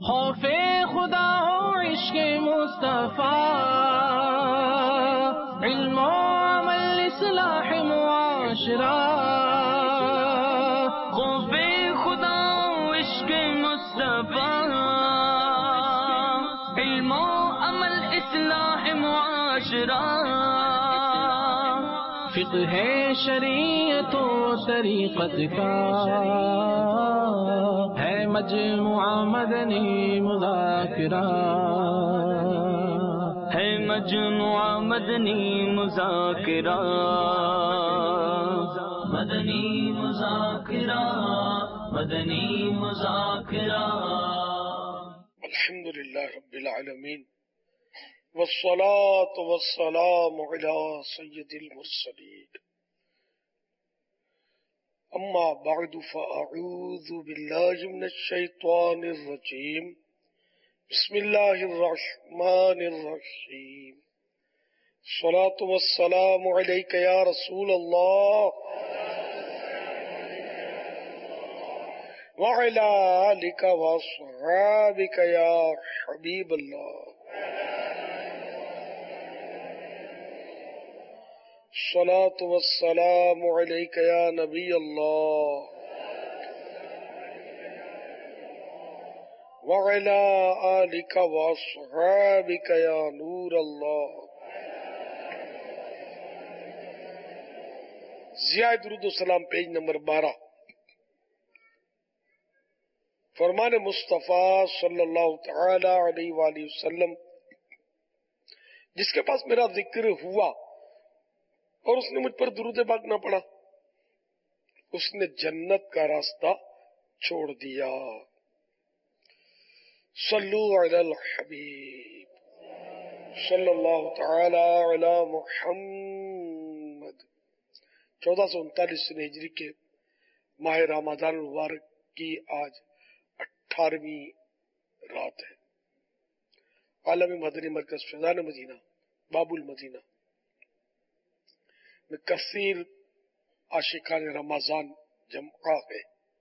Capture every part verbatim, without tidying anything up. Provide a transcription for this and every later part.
خوف خدا ہو عشق مصطفیٰ، علم و عمل اصلاح معاشرہ، خوف خدا ہو عشق مصطفیٰ، علم و عمل اصلاح معاشرہ، فقہ شریعت و طریقت کا ہے مجموعہ مدنی مذاکرہ، ہے مجموعہ مدنی مذاکرہ، مدنی مذاکرہ، مدنی مذاکرہ۔ الحمدللہ رب العالمین، والصلاة والسلام على سید المرسلین، اما بعد فاعوذ باللہ من الشیطان الرجیم، بسم اللہ الرحمن الرحیم، الصلاة والسلام علیک یا رسول اللہ وعلی آلک واصحابک یا حبیب اللہ، الصلاة والسلام علیک یا نبی اللہ وعلی آلک واصحابک یا نور اللہ۔ ضیاء درود و سلام پیج نمبر بارہ۔ فرمان مصطفیٰ صلی اللہ تعالی علیہ وآلہ وسلم، جس کے پاس میرا ذکر ہوا اور اس نے مجھ پر درود پاک نہ پڑھا، اس نے جنت کا راستہ چھوڑ دیا۔ صلو علی الحبیب صلی اللہ تعالی علی محمد۔ چودہ سو انتالیس ہجری کے ماہ رمضان المبارک کی آج اٹھارہویں رات ہے۔ عالمی مدنی مرکز فیضان مدینہ باب المدینہ میں کثیر عاشقان رمضان جمع ہے،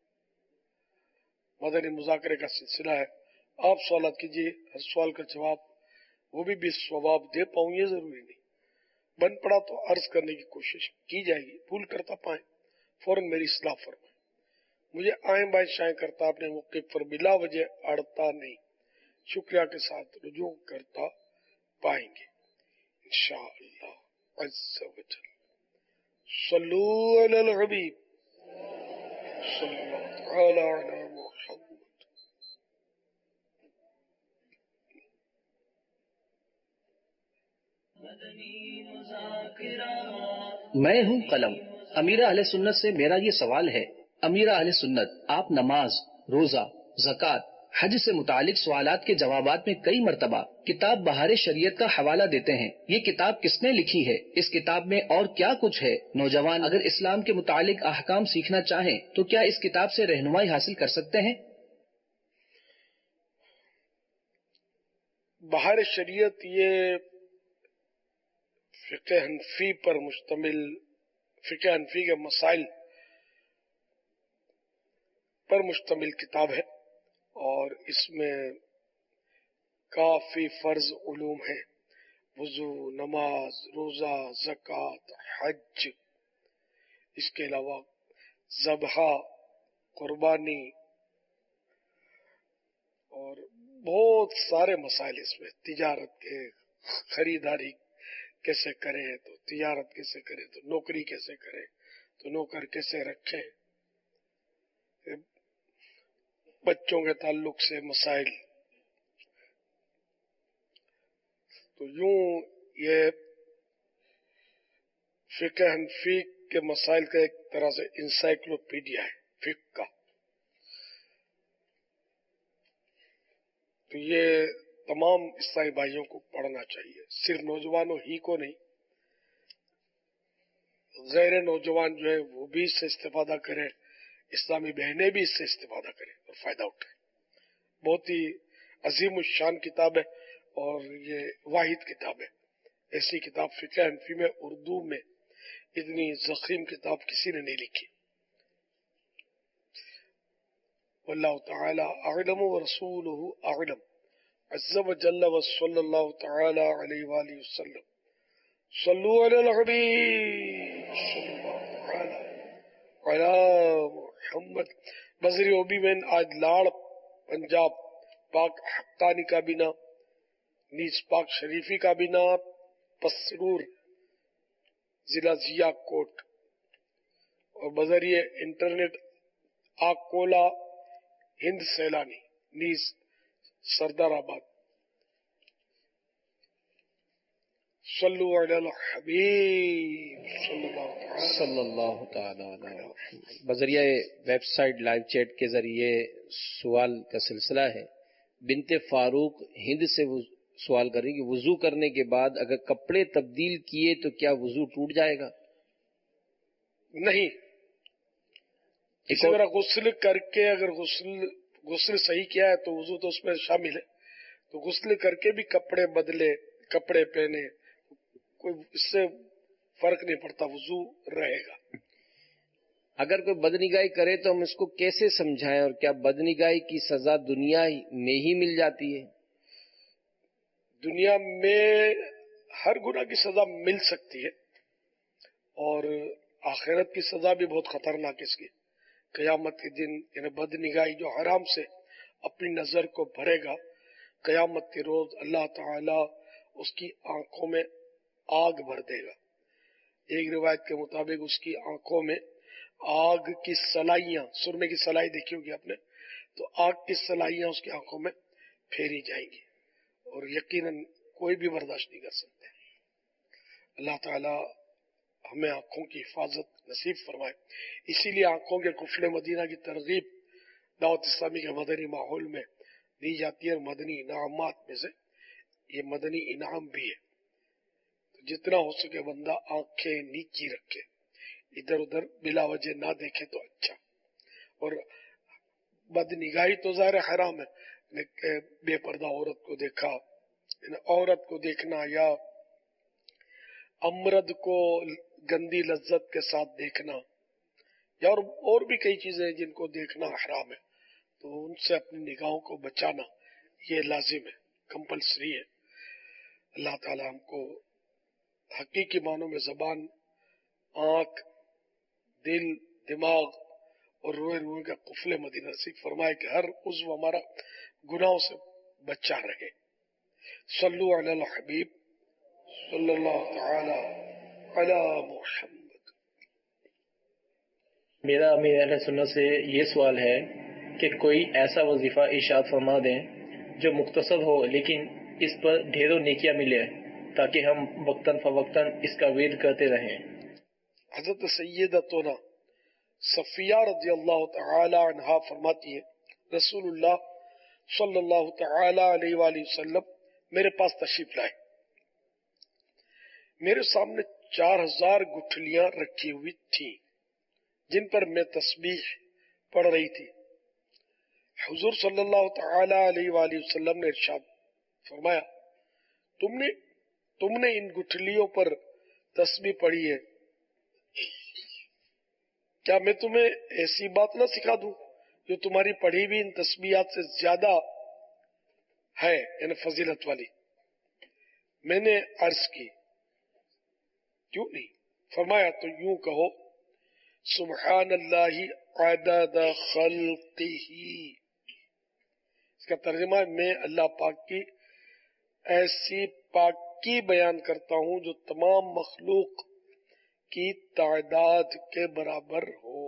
مدنی مذاکرے کا سلسلہ ہے۔ آپ سوالات کیجیے، ہر سوال کا جواب وہ بھی بے ثواب دے پاؤں یہ ضروری نہیں، بن پڑا تو عرض کرنے کی کوشش کی جائے گی، بھول کرتا پائیں فوراً میری اصلاح فرمائیں، مجھے آئیں بائیں شائیں کرتا اپنے موقف پر بلا وجہ اڑتا نہیں، شکریہ کے ساتھ رجوع کرتا پائیں گے انشاءاللہ عز و جل۔ صلو علی الحبیب صلی اللہ تعالی علی محمد۔ میں ہوں قلم۔ امیر اہل سنت سے میرا یہ سوال ہے، امیر اہل سنت آپ نماز، روزہ، زکوٰۃ، حج سے متعلق سوالات کے جوابات میں کئی مرتبہ کتاب بہار شریعت کا حوالہ دیتے ہیں، یہ کتاب کس نے لکھی ہے؟ اس کتاب میں اور کیا کچھ ہے؟ نوجوان اگر اسلام کے متعلق احکام سیکھنا چاہیں تو کیا اس کتاب سے رہنمائی حاصل کر سکتے ہیں؟ بہار شریعت یہ فقہ حنفی پر مشتمل، فقہ حنفی کے مسائل پر مشتمل کتاب ہے، اور اس میں کافی فرض علوم ہیں، وضو، نماز، روزہ، زکوٰۃ، حج، اس کے علاوہ ذبح، قربانی اور بہت سارے مسائل اس میں، تجارت کے، خریداری کیسے کریں تو تجارت کیسے کریں تو نوکری کیسے کریں تو نوکر کیسے رکھیں، بچوں کے تعلق سے مسائل، تو یوں یہ فقہ حنفی کے مسائل کا ایک طرح سے انسائکلوپیڈیا ہے فقہ کا۔ تو یہ تمام عیسائی بھائیوں کو پڑھنا چاہیے، صرف نوجوانوں ہی کو نہیں، غیر نوجوان جو ہے وہ بھی اس سے استفادہ کریں، اسلامی بہنیں بھی اس سے استفادہ کریں اور فائدہ اٹھائیں۔ بہت ہی عظیم الشان کتاب ہے اور یہ واحد کتاب ہے، ایسی کتاب فقہ حنفی میں اردو میں اتنی ضخیم کتاب کسی نے نہیں لکھی۔ واللہ تعالی اعلم ورسولہ اعلم عز وجل وصلی اللہ تعالی علیہ وآلہ وسلم. صلو علی الحبیب صلی اللہ تعالی علی محمد. بزری اوبی بین آج لاڑ پنجاب پاک حقانی کابینہ نیز پاک شریفی کابینہ پسرور ضلع ضیا کوٹ اور بذریعہ انٹرنیٹ آکولا ہند سیلانی نیز سردار آباد. صلو علی الحبیب صلی اللہ تعالی صلی اللہ تعالی علیہ وسلم. بذریعہ ویب سائٹ لائیو چیٹ کے ذریعے سوال کا سلسلہ ہے. بنت فاروق ہند سے سوال کریں کہ وضو کرنے کے بعد اگر کپڑے تبدیل کیے تو کیا وضو ٹوٹ جائے گا؟ نہیں. اسی طرح غسل کر کے اگر غسل غسل صحیح کیا ہے تو وضو تو اس میں شامل ہے. تو غسل کر کے بھی کپڑے بدلے کپڑے پہنے کوئی اس سے فرق نہیں پڑتا، وضو رہے گا. اگر کوئی بدنگاہی کرے تو ہم اس کو کیسے سمجھائیں، اور کیا بدنگاہی کی سزا دنیا میں ہی مل جاتی ہے؟ دنیا میں ہر گناہ کی سزا مل سکتی ہے، اور آخرت کی سزا بھی بہت خطرناک اس کی. قیامت کے دن یعنی بد نگاہی جو حرام سے اپنی نظر کو بھرے گا، قیامت کے روز اللہ تعالی اس کی آنکھوں میں آگ بھر دے گا. ایک روایت کے مطابق اس کی آنکھوں میں آگ کی سلائیاں، سرمے کی سلائی دیکھی ہوگی آپ نے، تو آگ کی سلائیاں اس کی آنکھوں میں پھیری جائیں گی، اور یقیناً کوئی بھی برداشت نہیں کر سکتے. اللہ تعالی ہمیں آنکھوں کی حفاظت نصیب فرمائے. اسی لیے آنکھوں کے قفل مدینہ کی ترغیب دعوت اسلامی کے مدنی ماحول میں دی جاتی ہے، اور مدنی انعامات میں سے یہ مدنی انعام بھی ہے. تو جتنا ہو سکے بندہ آنکھیں نیچی رکھے، ادھر ادھر بلا وجہ نہ دیکھے تو اچھا. اور بد نگاہی تو ظاہر حرام ہے، بے پردہ عورت کو دیکھا، عورت کو دیکھنا یا امرد کو گندی لذت کے ساتھ دیکھنا، یا اور اور بھی کئی چیزیں جن کو دیکھنا حرام ہے، تو ان سے اپنی نگاہوں کو بچانا یہ لازم ہے، کمپلسری ہے. اللہ تعالی ہم کو حقیقی معنوں میں زبان، آنکھ، دل، دماغ اور روئے روئے کا قفل مدینہ نصیب فرمائے کہ ہر عضو ہمارا گناہوں سے بچا رہے. صلو علی الحبیب صلی اللہ تعالی علی محمد. میرا امیر اہل سنت سے یہ سوال ہے کہ کوئی ایسا وظیفہ ارشاد فرما دیں جو مختصر ہو لیکن اس پر ڈھیروں نیکیاں ملے تاکہ ہم وقتاً فوقتاً اس کا ورد کرتے رہیں. حضرت سیدتنا صفیہ رضی اللہ تعالی عنہا فرماتی ہے رسول اللہ صلی اللہ تعالی علیہ وآلہ وسلم میرے پاس تشریف لائے. میرے سامنے چار ہزار گٹھلیاں رکھی ہوئی تھیں جن پر میں تسبیح پڑھ رہی تھی. حضور صلی اللہ تعالی علیہ وآلہ وسلم نے ارشاد فرمایا تم نے تم نے ان گٹھلیوں پر تسبیح پڑھی ہے، کیا میں تمہیں ایسی بات نہ سکھا دوں جو تمہاری پڑھی بھی ان تسبیحات سے زیادہ ہے یعنی فضیلت والی؟ میں نے عرض کی کیوں نہیں؟ فرمایا تو یوں کہو سبحان اللہ عدد خلقہ. اس کا ترجمہ ہے میں اللہ پاک کی ایسی پاکی بیان کرتا ہوں جو تمام مخلوق کی تعداد کے برابر ہو.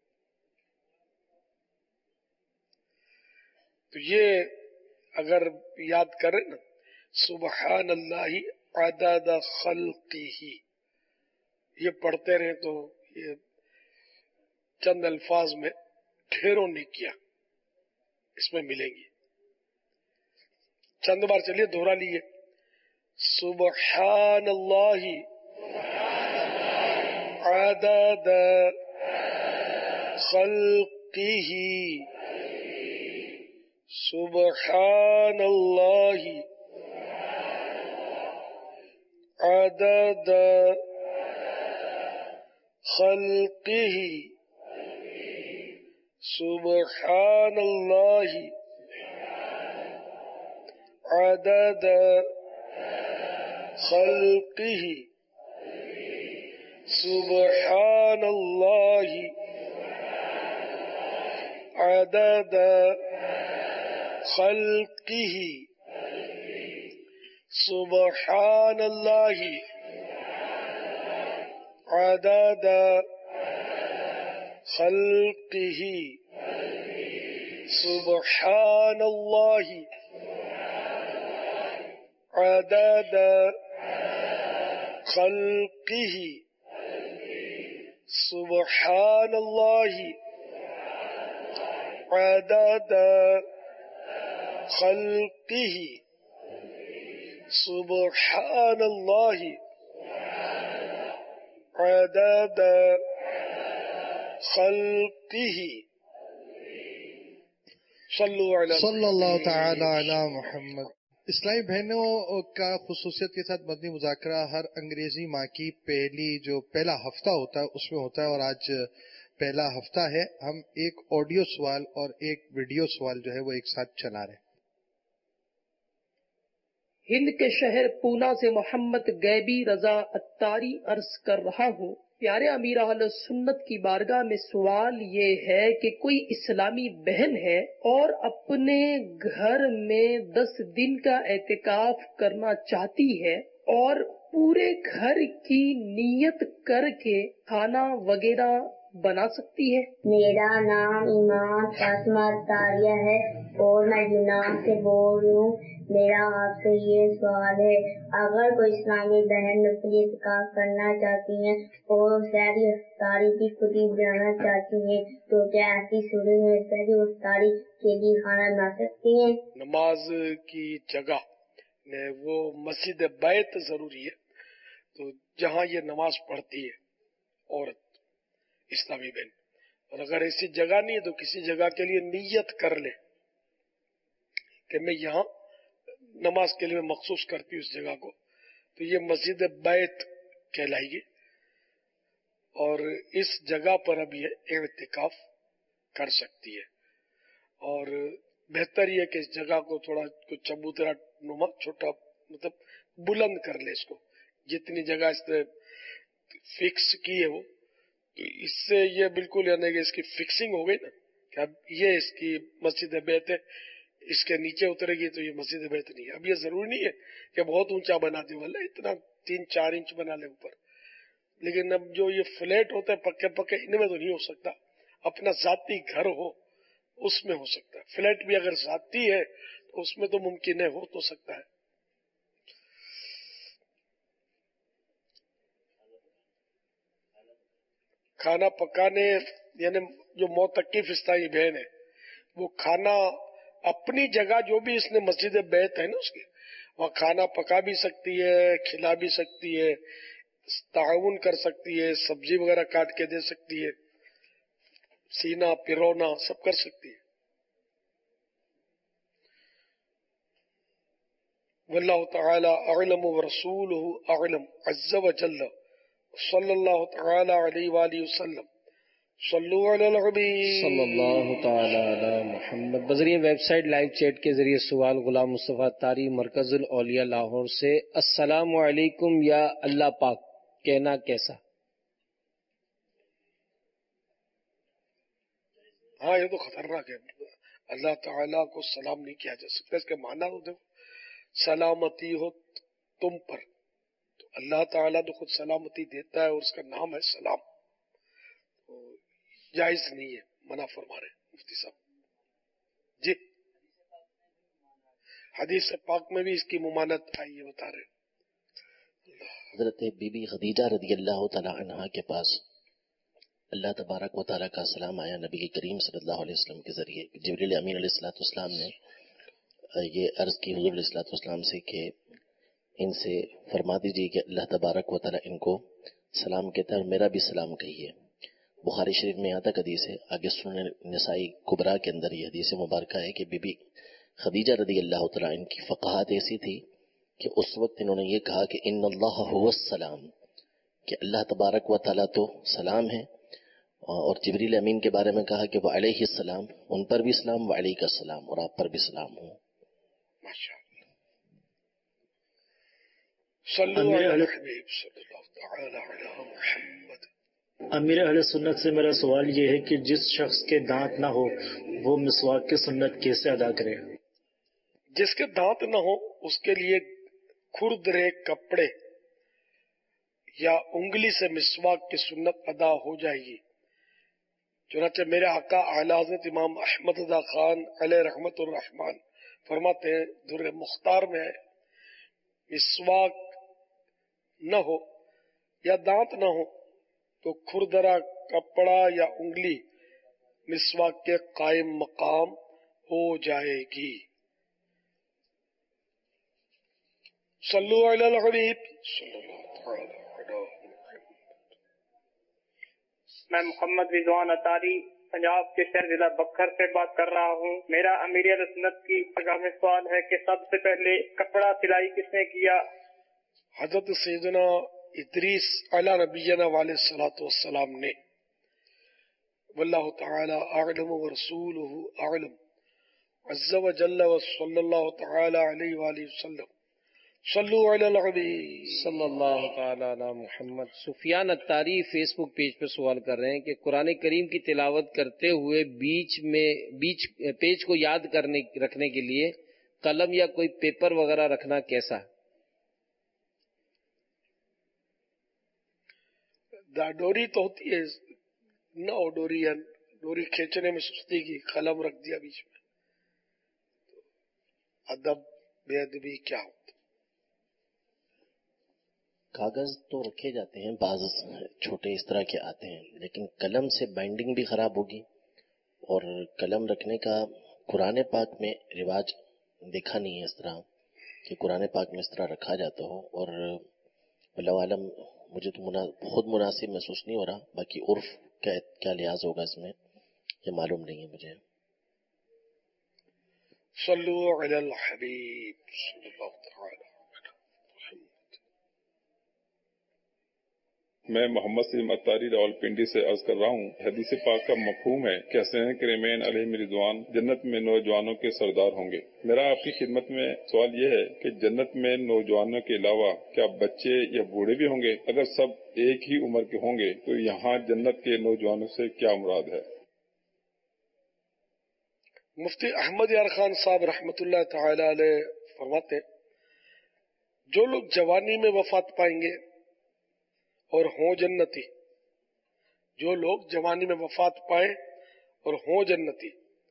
تو یہ اگر یاد کریں نا سبحان اللہ عدد خلقہ، یہ پڑھتے رہیں تو یہ چند الفاظ میں ڈھیروں نیکیاں اس میں ملیں گی. چند بار چلیے دوہرا لیے سبحان اللہ عدد خلقہ، سبحان اللہ عدد خلقہ، سبحان اللہ عدد خلقہ سبحان اللہ عدد خلقہ سبحان اللہ عدد خلقہ سبحان اللہ عدد خلقہ سبحان اللہ عدد خلقہ سبحان اللہ عدد خلقہ صلی اللہ تعالی علی محمد. اسلامی بہنوں کا خصوصیت کے ساتھ مدنی مذاکرہ ہر انگریزی ماہ کی پہلی جو پہلا ہفتہ ہوتا ہے اس میں ہوتا ہے، اور آج پہلا ہفتہ ہے. ہم ایک آڈیو سوال اور ایک ویڈیو سوال جو ہے وہ ایک ساتھ چلا رہے ہیں. ہند کے شہر پونا سے محمد غیبی رضا اتاری عرض کر رہا ہوں. پیارے امیر اہل سنت کی بارگاہ میں سوال یہ ہے کہ کوئی اسلامی بہن ہے اور اپنے گھر میں دس دن کا اعتکاف کرنا چاہتی ہے اور پورے گھر کی نیت کر کے کھانا وغیرہ بنا سکتی ہے؟ میرا نام ایمان فاطمہ اتاریہ ہے اور میں یونان سے بول رہی ہوں. میرا آپ سے یہ سوال ہے، اگر کوئی اسلامی بہن نفلی اعتکاف کرنا چاہتی ہیں اور سحری افطاری کی خود ہی بنانا چاہتی ہیں تو کیا ایسی صورت میں سحری افطاری کے لیے کھانا بنا سکتی ہیں؟ نماز کی جگہ وہ مسجد بیت ضروری ہے، تو جہاں یہ نماز پڑھتی ہے عورت اسلامی بہن، اور اگر ایسی جگہ نہیں ہے تو کسی جگہ کے لیے نیت کر لے کہ میں یہاں نماز کے لیے مخصوص کرتی ہوں اس جگہ کو، تو یہ مسجد بیت کہلائے گی، اور اس جگہ پر اب یہ اعتکاف کر سکتی ہے. اور بہتر یہ کہ اس جگہ کو تھوڑا کچھ چبوترا نما چھوٹا مطلب بلند کر لے، اس کو جتنی جگہ اس نے فکس کی ہے وہ، تو اس سے یہ بالکل یعنی کہ اس کی فکسنگ ہو گئی نا کہ اب یہ اس کی مسجد بیت ہے، اس کے نیچے اترے گی تو یہ مسجد بیت نہیں ہے. اب یہ ضروری نہیں ہے کہ بہت اونچا بنا دے، والا اتنا تین چار انچ بنا لے اوپر، لیکن اب جو یہ فلیٹ ہوتے ہیں پکے پکے ان میں تو نہیں ہو سکتا. اپنا ذاتی گھر ہو اس میں ہو سکتا ہے. فلیٹ بھی اگر ذاتی ہے تو اس میں تو ممکن ہے، ہو تو سکتا ہے. کھانا پکانے یعنی جو معتکف اسلامی بہن ہے وہ کھانا اپنی جگہ جو بھی اس نے مسجد بیت ہے نا اس کی، وہاں کھانا پکا بھی سکتی ہے، کھلا بھی سکتی ہے، تعاون کر سکتی ہے، سبزی وغیرہ کاٹ کے دے سکتی ہے، سینا پرونا سب کر سکتی ہے. واللہ تعالی اعلم ورسولہ اعلم عز وجل. صلی اللہ تعالی علیہ وآلہ وسلم. صلو علی الحبیب صلی اللہ تعالی علی محمد. بذریعہ ویب سائٹ لائیو چیٹ کے ذریعے سوال غلام مصطفیٰ تاری مرکز الاولیاء لاہور سے. السلام علیکم یا اللہ پاک کہنا کیسا؟ ہاں یہ تو خطرناک ہے، اللہ تعالیٰ کو سلام نہیں کیا جا سکتا. اس کے معنی تو دیکھو، سلامتی ہو تم پر، تو اللہ تعالیٰ تو خود سلامتی دیتا ہے اور اس کا نام ہے سلام. تو جائز نہیں ہے، منع فرما رہے مفتی صاحب. جی حدیث پاک میں بھی اس کی ممانعت آئی ہے، بتا رہے. حضرت بی بی خدیجہ رضی اللہ تعالی عنہا کے پاس اللہ تبارک و تعالیٰ کا سلام آیا نبی کریم صلی اللہ علیہ وسلم کے ذریعے. جبریل امین علیہ الصلوۃ والسلام نے یہ عرض کی حضور علیہ الصلوۃ والسلام سے کہ ان سے فرما دیجیے کہ اللہ تبارک و تعالیٰ ان کو سلام کہتا ہے اور میرا بھی سلام کہیے. بخاری شریف میں یہاں تک حدیث ہے، آگے سنن نسائی کبریٰ کے اندر یہ حدیث مبارکہ ہے کہ بی بی خدیجہ رضی اللہ تعالیٰ ان کی فقاہت ایسی تھی کہ اس وقت انہوں نے یہ کہا کہ ان اللہ هو السلام، کہ اللہ تبارک و تعالیٰ تو سلام ہے اور جبریل امین کے بارے میں کہا کہ وہ علیہ السلام، ان پر بھی سلام، و علیہ السلام، اور آپ پر بھی سلام ہو. ماشاء اللہ. صلو علی الحبیب صلی اللہ تعالی علی محمد. امیر اہل سنت سے میرا سوال یہ ہے کہ جس شخص کے دانت نہ ہو وہ مسواک کی سنت کیسے ادا کرے؟ جس کے دانت نہ ہو اس کے لیے کھردرے کپڑے یا انگلی سے مسواک کی سنت ادا ہو جائے گی. چنانچہ میرے آقا اعلیٰ حضرت امام احمد رضا خان علیہ رحمت الرحمان فرماتے ہیں، در مختار میں ہے، مسواک نہ ہو یا دانت نہ ہو تو کھردرا کپڑا یا انگلی مسواک کے قائم مقام ہو جائے گی. صلو علی الحبیب صلی اللہ علیہ وسلم. میں محمد رضوان اطاری پنجاب کے شہر ضلع بکھر سے بات کر رہا ہوں. میرا امیر اہل سنت کی پگاہ میں سوال ہے کہ سب سے پہلے کپڑا سلائی کس نے کیا؟ حضرت سیدنا ادریس علی نبینا علیہ الصلوۃ والسلام نے. واللہ تعالی اعلم ورسولہ اعلم عز وجل وصلی اللہ تعالی علیہ وآلہ وسلم. صلو علی الحبیب صلی اللہ تعالی علی محمد. سفیان اتاری فیس بک پیج پر سوال کر رہے ہیں کہ قرآن کریم کی تلاوت کرتے ہوئے بیچ میں بیچ پیج کو یاد کرنے رکھنے کے لیے قلم یا کوئی پیپر وغیرہ رکھنا کیسا؟ ڈوری تو ہوتی ہے نہ ہو ڈوری، یا ڈوری کھینچنے میں سستی کی، قلم رکھ دیا بیچ میں، ادب بے ادبی کیا ہوتا. کاغذ تو رکھے جاتے ہیں، بعض چھوٹے اس طرح کے آتے ہیں، لیکن قلم سے بائنڈنگ بھی خراب ہوگی، اور قلم رکھنے کا قرآن پاک میں رواج دیکھا نہیں ہے اس طرح کہ قرآن پاک میں اس طرح رکھا جاتا ہو. اور اللہ عالم مجھے تو منا خود مناسب محسوس نہیں ہو رہا، باقی عرف کا کیا لحاظ ہوگا اس میں یہ معلوم نہیں ہے مجھے. صلو علی الحبیب صلی اللہ تعالی. میں محمد سلیم اتاری راول پنڈی سے عرض کر رہا ہوں، حدیث پاک کا مفہوم ہے کہ حسنین کریمین علیہ رضوان جنت میں نوجوانوں کے سردار ہوں گے. میرا آپ کی خدمت میں سوال یہ ہے کہ جنت میں نوجوانوں کے علاوہ کیا بچے یا بوڑھے بھی ہوں گے؟ اگر سب ایک ہی عمر کے ہوں گے تو یہاں جنت کے نوجوانوں سے کیا مراد ہے؟ مفتی احمد یار خان صاحب رحمت اللہ تعالی علیہ فرماتے ہیں، جو لوگ جوانی میں وفات پائیں گے اور ہوں جنتی، جو لوگ جوانی میں وفات پائیں اور ہوں جنتی،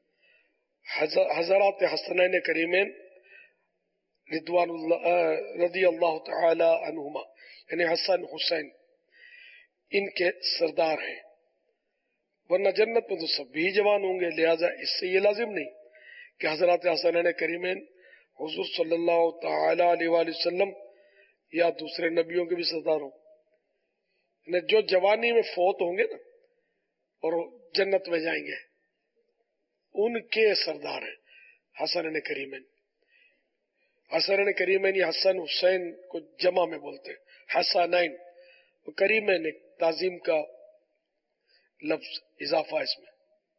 حضرات حسنین کریمین رضوان اللہ رضی اللہ تعالی عنہما یعنی حسن حسین ان کے سردار ہیں. ورنہ جنت میں تو سب بھی جوان ہوں گے، لہذا اس سے یہ لازم نہیں کہ حضرات حسنین کریمین حضور صلی اللہ تعالی علیہ وآلہ وسلم یا دوسرے نبیوں کے بھی سردار ہوں. جو جوانی میں فوت ہوں گے نا اور جنت میں جائیں گے ان کے سردار ہیں حسنین کریمین. حسنین کریمین یا حسن حسین کو جمع میں بولتے ہیں، حسنین کریمین ایک تعظیم کا لفظ اضافہ اس میں.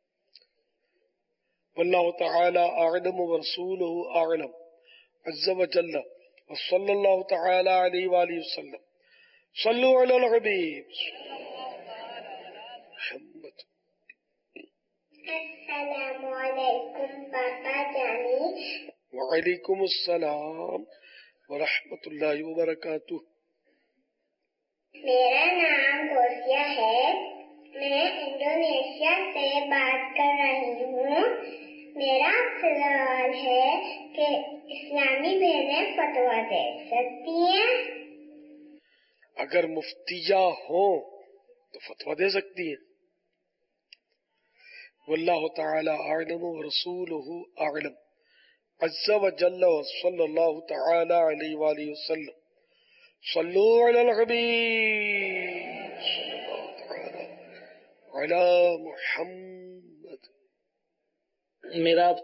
واللہ تعالی اعلم ورسولہ اعلم عز وجل وصلی اللہ تعالی علیہ وآلہ وسلم. صلو علی الحبیب محمد. السلام علیکم پاپا جانی. وعلیکم السلام ورحمۃ اللہ وبرکاتہ. میرا نام کوسیا ہے، میں انڈونیشیا سے بات کر رہی ہوں. میرا سوال ہے کہ اسلامی بہنیں فتویٰ دے سکتی ہیں؟ اگر مفتیہ ہوں تو فتویٰ دے سکتی ہیں. واللہ تعالی اعلم ورسولہ اعلم عز وجل وصلی اللہ تعالی علیہ وآلہ وسلم. صلو علی الحبیب صلی اللہ تعالی علی محمد. میرا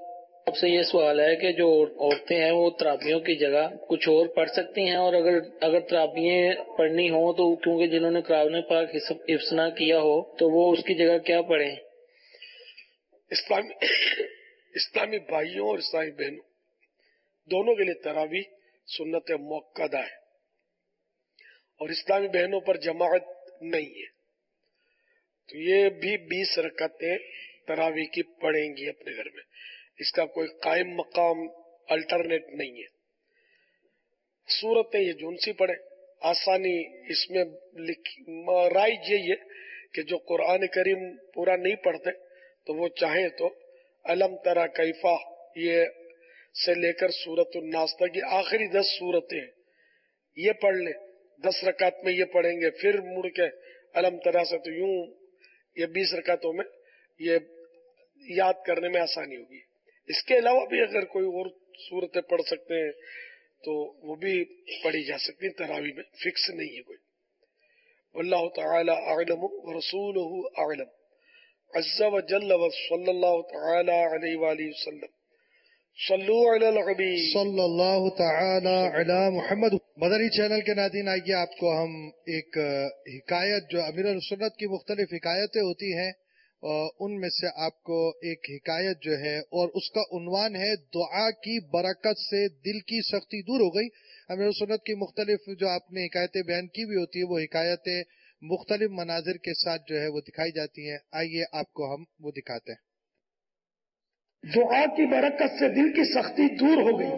آپ سے یہ سوال ہے کہ جو عورتیں ہیں وہ تراویحوں کی جگہ کچھ اور پڑھ سکتی ہیں، اور اگر اگر تراویحیں پڑھنی ہوں تو کیونکہ جنہوں نے قرآن پاک حفظ نہ کیا ہو تو وہ اس کی جگہ کیا پڑھیں؟ اسلامی اسلامی بھائیوں اور اسلامی بہنوں دونوں کے لیے تراویح سنت موقدہ ہے، اور اسلامی بہنوں پر جماعت نہیں ہے، تو یہ بھی بیس رکعتیں تراویح کی پڑھیں گی اپنے گھر میں، اس کا کوئی قائم مقام الٹرنیٹ نہیں ہے۔ سورتیں یہ جون سی پڑھیں، آسانی اس میں رائج یہی ہے کہ جو قرآن کریم پورا نہیں پڑھتے تو وہ چاہیں تو الم ترا کیفا یہ سے لے کر سورۃ الناس تک یہ آخری دس سورتیں یہ پڑھ لیں، دس رکعت میں یہ پڑھیں گے، پھر مڑ کے الم ترا سے، تو یوں یہ بیس رکعتوں میں یہ یاد کرنے میں آسانی ہوگی۔ اس کے علاوہ بھی اگر کوئی اور سورتیں پڑھ سکتے ہیں تو وہ بھی پڑھی جا سکتی ہیں، تراویح میں فکس نہیں ہے کوئی۔ واللہ تعالی اعلم ورسولہ اعلم عز وجل وصلی اللہ تعالی علیہ وآلہ وسلم۔ صلو علی الحبیب صلی اللہ تعالی علی محمد۔ مدنی چینل کے ناظرین، آئیے آپ کو ہم ایک حکایت، جو امیر السنت کی مختلف حکایتیں ہوتی ہیں ان میں سے آپ کو ایک حکایت جو ہے، اور اس کا عنوان ہے دعا کی برکت سے دل کی سختی دور ہو گئی۔ امیر السنت کی مختلف جو آپ نے حکایتیں بیان کی بھی ہوتی ہیں، وہ حکایتیں مختلف مناظر کے ساتھ جو ہے وہ دکھائی جاتی ہیں۔ آئیے آپ کو ہم وہ دکھاتے ہیں۔ دعا کی برکت سے دل کی سختی دور ہو گئی۔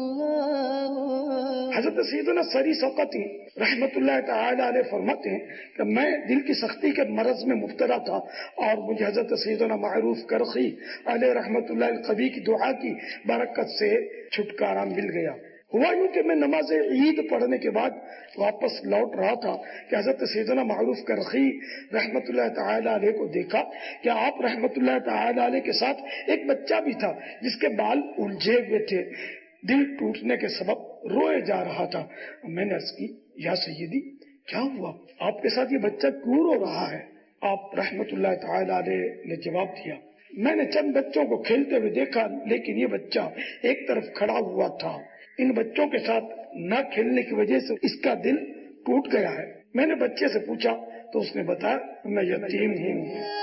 حضرت سیدنا سری سوقتی رحمت اللہ تعالی علیہ فرماتے ہیں کہ میں دل کی سختی کے مرض میں مبتلا تھا، اور مجھے حضرت سیدنا معروف کرخی علیہ رحمت اللہ القوی کی دعا کی برکت سے چھٹکارا مل گیا۔ ہوا یوں کہ میں نماز عید پڑھنے کے بعد واپس لوٹ رہا تھا کہ حضرت سیدنا معروف کرخی رحمت اللہ تعالی علیہ کو دیکھا کہ آپ رحمت اللہ تعالی علیہ کے ساتھ ایک بچہ بھی تھا جس کے بال الجھے ہوئے تھے، دل ٹوٹنے کے سبب روئے جا رہا تھا۔ میں نے عرض کی، یا سیدی کیا ہوا، آپ کے ساتھ یہ بچہ کیوں رو رہا ہے؟ آپ رحمت اللہ تعالی علیہ نے جواب دیا، میں نے چند بچوں کو کھیلتے ہوئے دیکھا، لیکن یہ بچہ ایک طرف کھڑا ہوا تھا، ان بچوں کے ساتھ نہ کھیلنے کی وجہ سے اس کا دل ٹوٹ گیا ہے۔ میں نے بچے سے پوچھا تو اس نے بتایا، میں یتیم ہوں،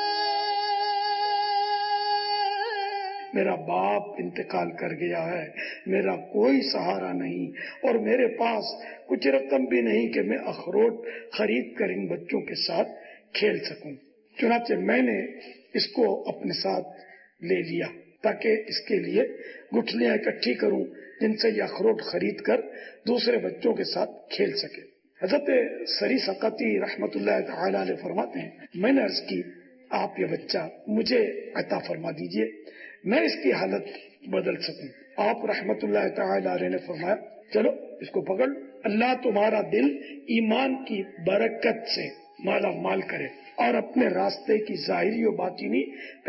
میرا باپ انتقال کر گیا ہے، میرا کوئی سہارا نہیں، اور میرے پاس کچھ رقم بھی نہیں کہ میں اخروٹ خرید کر ان بچوں کے ساتھ کھیل سکوں۔ چنانچہ میں نے اس کو اپنے ساتھ لے لیا تاکہ اس کے لیے گٹھلیاں اکٹھی کروں جن سے یہ اخروٹ خرید کر دوسرے بچوں کے ساتھ کھیل سکے۔ حضرت سری سقطی رحمت اللہ تعالی علیہ فرماتے ہیں، میں نے عرض کی، آپ یہ بچہ مجھے عطا فرما دیجئے، میں اس کی حالت بدل سکوں۔ آپ رحمت اللہ تعالی علیہ نے فرمایا، چلو اس کو پکڑ، اللہ تمہارا دل ایمان کی برکت سے مالا مال کرے اور اپنے راستے کی ظاہری و باطنی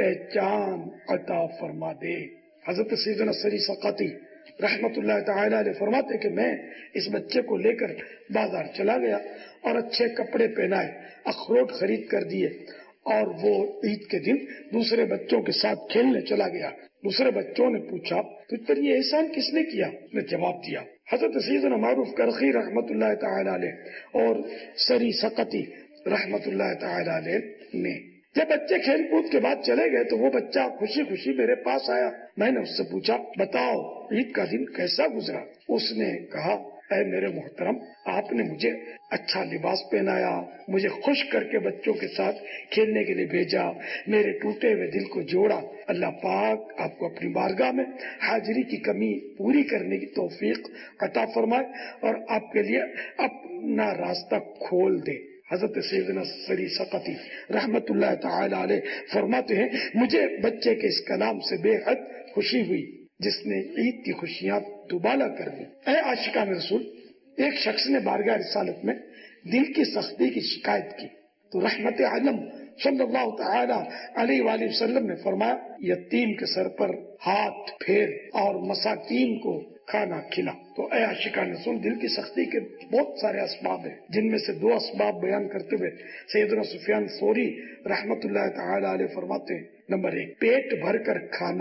پہچان عطا فرما دے۔ حضرت سیدنا سری سقطی رحمت اللہ تعالی علیہ فرماتے کہ میں اس بچے کو لے کر بازار چلا گیا اور اچھے کپڑے پہنائے، اخروٹ خرید کر دیے، اور وہ عید کے دن دوسرے بچوں کے ساتھ کھیلنے چلا گیا۔ دوسرے بچوں نے پوچھا، تجھ پر یہ احسان کس نے کیا؟ میں جواب دیا، حضرت سیدنا معروف کرخی رحمت اللہ تعالی علیہ اور سری سقطی رحمت اللہ تعالی علیہ نے۔ جب بچے کھیل کود کے بعد چلے گئے تو وہ بچہ خوشی خوشی میرے پاس آیا۔ میں نے اس سے پوچھا، بتاؤ عید کا دن کیسا گزرا؟ اس نے کہا، اے میرے محترم، آپ نے مجھے اچھا لباس پہنایا، مجھے خوش کر کے بچوں کے ساتھ کھیلنے کے لیے بھیجا، میرے ٹوٹے ہوئے دل کو جوڑا۔ اللہ پاک آپ کو اپنی بارگاہ میں حاضری کی کمی پوری کرنے کی توفیق عطا فرمائے اور آپ کے لیے اپنا راستہ کھول دے۔ حضرت سیدنا سری سقطی رحمت اللہ تعالی علیہ فرماتے ہیں، مجھے بچے کے اس کلام سے بے حد خوشی ہوئی جس نے عید کی خوشیاں دوبالا کر دی۔ اے عاشقان رسول، ایک شخص نے بارگاہ رسالت میں دل کی سختی کی شکایت کی تو رحمت عالم صلی اللہ تعالی علیہ وآلہ وسلم نے فرمایا، یتیم کے سر پر ہاتھ پھیر اور مساکین کو کھانا کھلا۔ تو اے عاشقان رسول، دل کی سختی کے بہت سارے اسباب ہیں، جن میں سے دو اسباب بیان کرتے ہوئے سیدنا سفیان ثوری رحمت اللہ تعالی علیہ فرماتے ہیں، نمبر ایک، پیٹ بھر کر کھانا،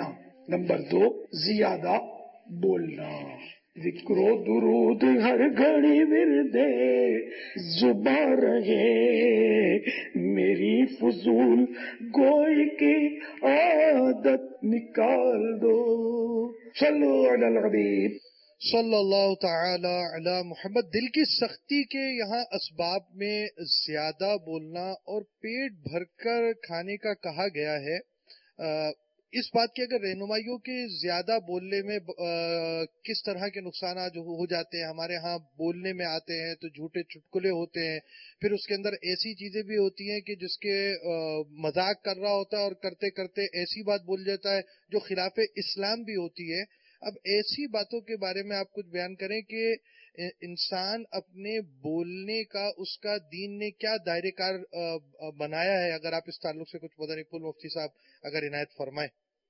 نمبر دو زیادہ بولنا. ذکر و درود ہر گھڑی وردے زباں رہے، میری فضول گوئی کی عادت نکال دو. صلو علی الحبیب صلی اللہ تعالی علی محمد. دل کی سختی کے یہاں اسباب میں زیادہ بولنا اور پیٹ بھر کر کھانے کا کہا گیا ہے. اس بات کی اگر رہنمائیوں کے زیادہ بولنے میں کس طرح کے نقصانات جو ہو جاتے ہیں. ہمارے ہاں بولنے میں آتے ہیں تو جھوٹے چٹکلے ہوتے ہیں، پھر اس کے اندر ایسی چیزیں بھی ہوتی ہیں کہ جس کے مذاق کر رہا ہوتا ہے اور کرتے کرتے ایسی بات بول جاتا ہے جو خلاف اسلام بھی ہوتی ہے. اب ایسی باتوں کے بارے میں آپ کچھ بیان کریں کہ انسان اپنے بولنے کا اس کا دین نے کیا دائرہ کار بنایا ہے. اگر آپ اس تعلق سے کچھ مدنی پھول مفتی صاحب اگر عنایت فرمائیں.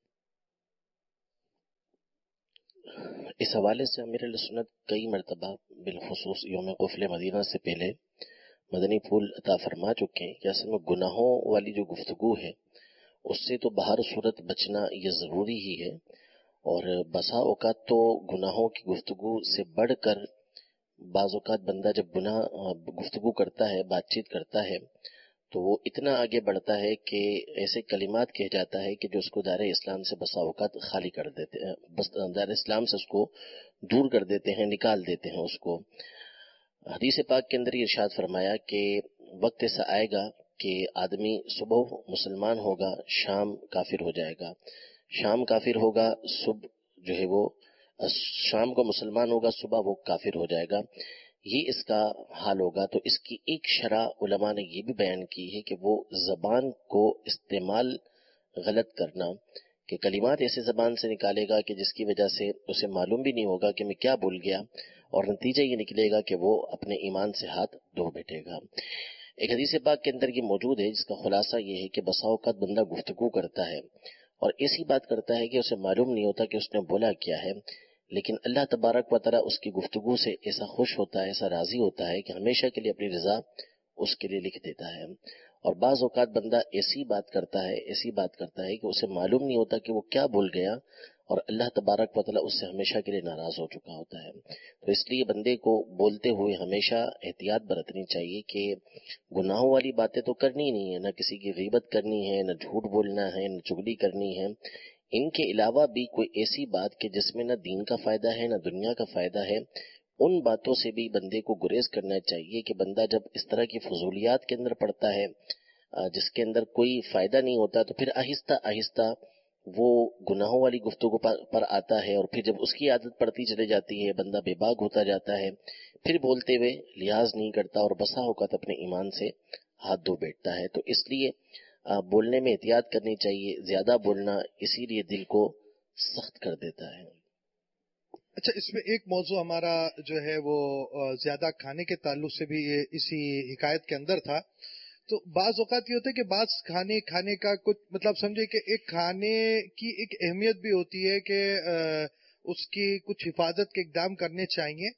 اس حوالے سے امیر اہل سنت کئی مرتبہ بالخصوص یوم قفل مدینہ سے پہلے مدنی پھول عطا فرما چکے ہیں کہ اصل میں گناہوں والی جو گفتگو ہے اس سے تو بہر صورت بچنا یہ ضروری ہی ہے، اور بسا اوقات تو گناہوں کی گفتگو سے بڑھ کر بعض اوقات بندہ جب گناہ گفتگو کرتا ہے، بات چیت کرتا ہے، تو وہ اتنا آگے بڑھتا ہے کہ ایسے کلمات کہہ جاتا ہے کہ جو اس کو دائرہ اسلام سے بسا اوقات خالی کر دیتے ہیں، بس دائرہ اسلام سے اس کو دور کر دیتے ہیں، نکال دیتے ہیں اس کو. حدیث پاک کے اندر یہ ارشاد فرمایا کہ وقت ایسا آئے گا کہ آدمی صبح مسلمان ہوگا، شام کافر ہو جائے گا، شام کافر ہوگا، صبح جو ہے وہ شام کو مسلمان ہوگا، صبح وہ کافر ہو جائے گا. یہ اس کا حال ہوگا. تو اس کی ایک شرح علماء نے یہ بھی بیان کی ہے کہ وہ زبان کو استعمال غلط کرنا، کہ کلمات ایسے زبان سے نکالے گا کہ جس کی وجہ سے اسے معلوم بھی نہیں ہوگا کہ میں کیا بول گیا، اور نتیجہ یہ نکلے گا کہ وہ اپنے ایمان سے ہاتھ دھو بیٹھے گا. ایک حدیث پاک کے اندر یہ موجود ہے جس کا خلاصہ یہ ہے کہ بسا اوقات بندہ گفتگو کرتا ہے اور ایسی بات کرتا ہے کہ اسے معلوم نہیں ہوتا کہ اس نے بولا کیا ہے، لیکن اللہ تبارک و تعالیٰ اس کی گفتگو سے ایسا خوش ہوتا ہے، ایسا راضی ہوتا ہے کہ ہمیشہ کے لیے اپنی رضا اس کے لیے لکھ دیتا ہے. اور بعض اوقات بندہ ایسی بات کرتا ہے ایسی بات کرتا ہے کہ اسے معلوم نہیں ہوتا کہ وہ کیا بول گیا، اور اللہ تبارک و تعالیٰ اس سے ہمیشہ کے لیے ناراض ہو چکا ہوتا ہے. تو اس لیے بندے کو بولتے ہوئے ہمیشہ احتیاط برتنی چاہیے کہ گناہوں والی باتیں تو کرنی نہیں ہے، نہ کسی کی غیبت کرنی ہے، نہ جھوٹ بولنا ہے، نہ چغلی کرنی ہے. ان کے علاوہ بھی کوئی ایسی بات کہ جس میں نہ دین کا فائدہ ہے نہ دنیا کا فائدہ ہے، ان باتوں سے بھی بندے کو گریز کرنا چاہیے. کہ بندہ جب اس طرح کی فضولیات کے اندر پڑتا ہے جس کے اندر کوئی فائدہ نہیں ہوتا، تو پھر آہستہ آہستہ وہ گناہوں والی گفتگو پر آتا ہے، اور پھر جب اس کی عادت پڑتی چلے جاتی ہے بندہ بے باک ہوتا جاتا ہے، پھر بولتے ہوئے لحاظ نہیں کرتا اور بسا اوقات اپنے ایمان سے ہاتھ دھو بیٹھتا ہے. تو اس لیے بولنے میں احتیاط کرنی چاہیے. زیادہ بولنا اسی لیے دل کو سخت کر دیتا ہے. اچھا، اس میں ایک موضوع ہمارا جو ہے وہ زیادہ کھانے کے تعلق سے بھی اسی حکایت کے اندر تھا. تو بعض اوقات یہ ہوتا ہے کہ بعض کھانے کھانے کا کچھ مطلب سمجھے کہ ایک کھانے کی ایک اہمیت بھی ہوتی ہے کہ اس کی کچھ حفاظت کے اقدام کرنے چاہیے.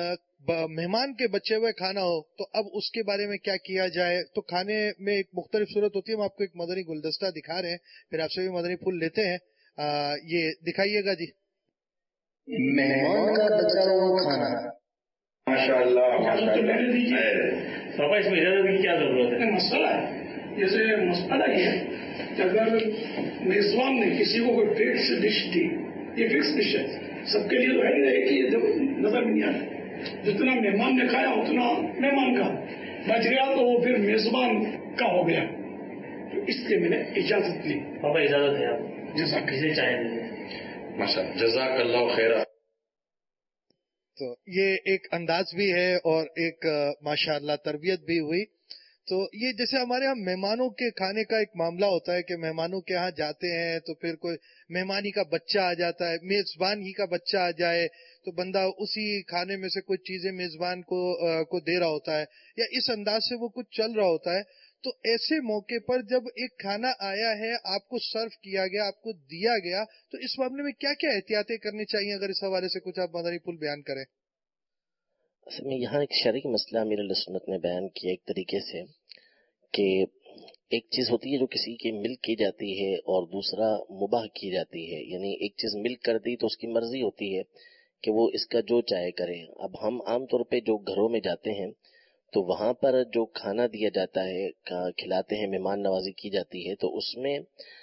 مہمان کے بچے ہوئے کھانا ہو تو اب اس کے بارے میں کیا کیا جائے. تو کھانے میں ایک مختلف صورت ہوتی ہے. ہم آپ کو ایک مدنی گلدستہ دکھا رہے ہیں، پھر آپ سے بھی مدنی پھول لیتے ہیں. یہ دکھائیے گا جی. مہمان کا بچا ہوا کھانا. ماشاء اللہ پاپا اس میں اجازت کی کیا ضرورت ہے؟ مسئلہ ہے، جیسے مسئلہ یہ ہے کہ اگر میزبان نے کسی کو کوئی فکس ڈش دی، یہ فکس ڈش ہے سب کے لیے، تو ہے ہی نہیں کہ یہ جب نظر نہیں آتا، جتنا مہمان نے کھایا اتنا مہمان کا بچ گیا تو وہ پھر میزبان کا ہو گیا. تو اس لیے میں نے اجازت لی. پاپا اجازت ہے آپ جیسا کسی چاہیں ماشاء جزاک اللہ خیر. تو یہ ایک انداز بھی ہے اور ایک ماشاءاللہ تربیت بھی ہوئی. تو یہ جیسے ہمارے ہاں مہمانوں کے کھانے کا ایک معاملہ ہوتا ہے کہ مہمانوں کے ہاں جاتے ہیں تو پھر کوئی مہمانی کا بچہ آ جاتا ہے، میزبان ہی کا بچہ آ جائے تو بندہ اسی کھانے میں سے کچھ چیزیں میزبان کو کو دے رہا ہوتا ہے یا اس انداز سے وہ کچھ چل رہا ہوتا ہے. تو ایسے موقع پر جب ایک کھانا آیا ہے، آپ کو سرو کیا گیا، آپ کو دیا گیا، تو اس معاملے میں کیا کیا احتیاطیں کرنی چاہیے؟ اگر اس حوالے سے کچھ آپ مدنی پھول بیان کریں. اصل میں یہاں ایک شرعی مسئلہ امیر اہل سنت نے بیان کیا ایک طریقے سے کہ ایک چیز ہوتی ہے جو کسی کی ملک کی جاتی ہے اور دوسرا مباح کی جاتی ہے، یعنی ایک چیز ملک کر دی تو اس کی مرضی ہوتی ہے کہ وہ اس کا جو چاہے کرے۔ اب ہم عام طور پہ جو گھروں میں جاتے ہیں تو وہاں پر جو کھانا دیا جاتا ہے، کھلاتے ہیں، مہمان نوازی کی جاتی ہے، تو اس میں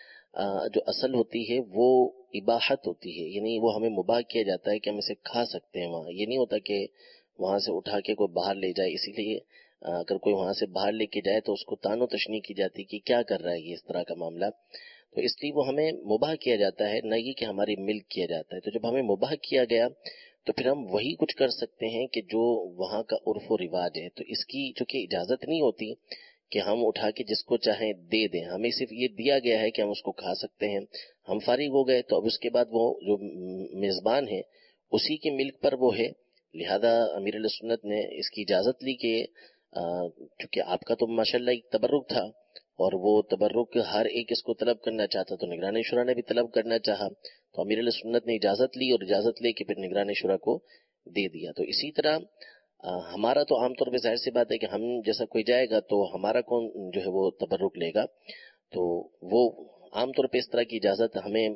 جو اصل ہوتی ہے وہ اباحت ہوتی ہے، یعنی وہ ہمیں مباح کیا جاتا ہے کہ ہم اسے کھا سکتے ہیں وہاں۔ یہ نہیں ہوتا کہ وہاں سے اٹھا کے کوئی باہر لے جائے، اسی لیے اگر کوئی وہاں سے باہر لے کے جائے تو اس کو تان و تشنیع کی جاتی کہ کیا کر رہا ہے یہ اس طرح کا معاملہ، تو اس لیے وہ ہمیں مباح کیا جاتا ہے، نہ یہ کہ ہماری ملک کیا جاتا ہے۔ تو جب ہمیں مباح کیا گیا تو پھر ہم وہی کچھ کر سکتے ہیں کہ جو وہاں کا عرف و رواج ہے، تو اس کی چونکہ اجازت نہیں ہوتی کہ ہم اٹھا کے جس کو چاہیں دے دیں، ہمیں صرف یہ دیا گیا ہے کہ ہم اس کو کھا سکتے ہیں۔ ہم فارغ ہو گئے تو اب اس کے بعد وہ جو میزبان ہے اسی کی ملک پر وہ ہے، لہذا امیر علیہ سنت نے اس کی اجازت لی کہ چونکہ آپ کا تو ماشاءاللہ ایک تبرک تھا اور وہ تبرک ہر ایک اس کو طلب کرنا چاہتا، تو نگران شورا نے بھی طلب کرنا چاہا، تو امیر علیہ سنت نے اجازت لی اور اجازت لے کے پھر نگران شورا کو دے دیا۔ تو اسی طرح ہمارا تو عام طور پہ ظاہر سی بات ہے کہ ہم جیسا کوئی جائے گا تو ہمارا کون جو ہے وہ تبرک لے گا، تو وہ عام طور پہ اس طرح کی اجازت ہمیں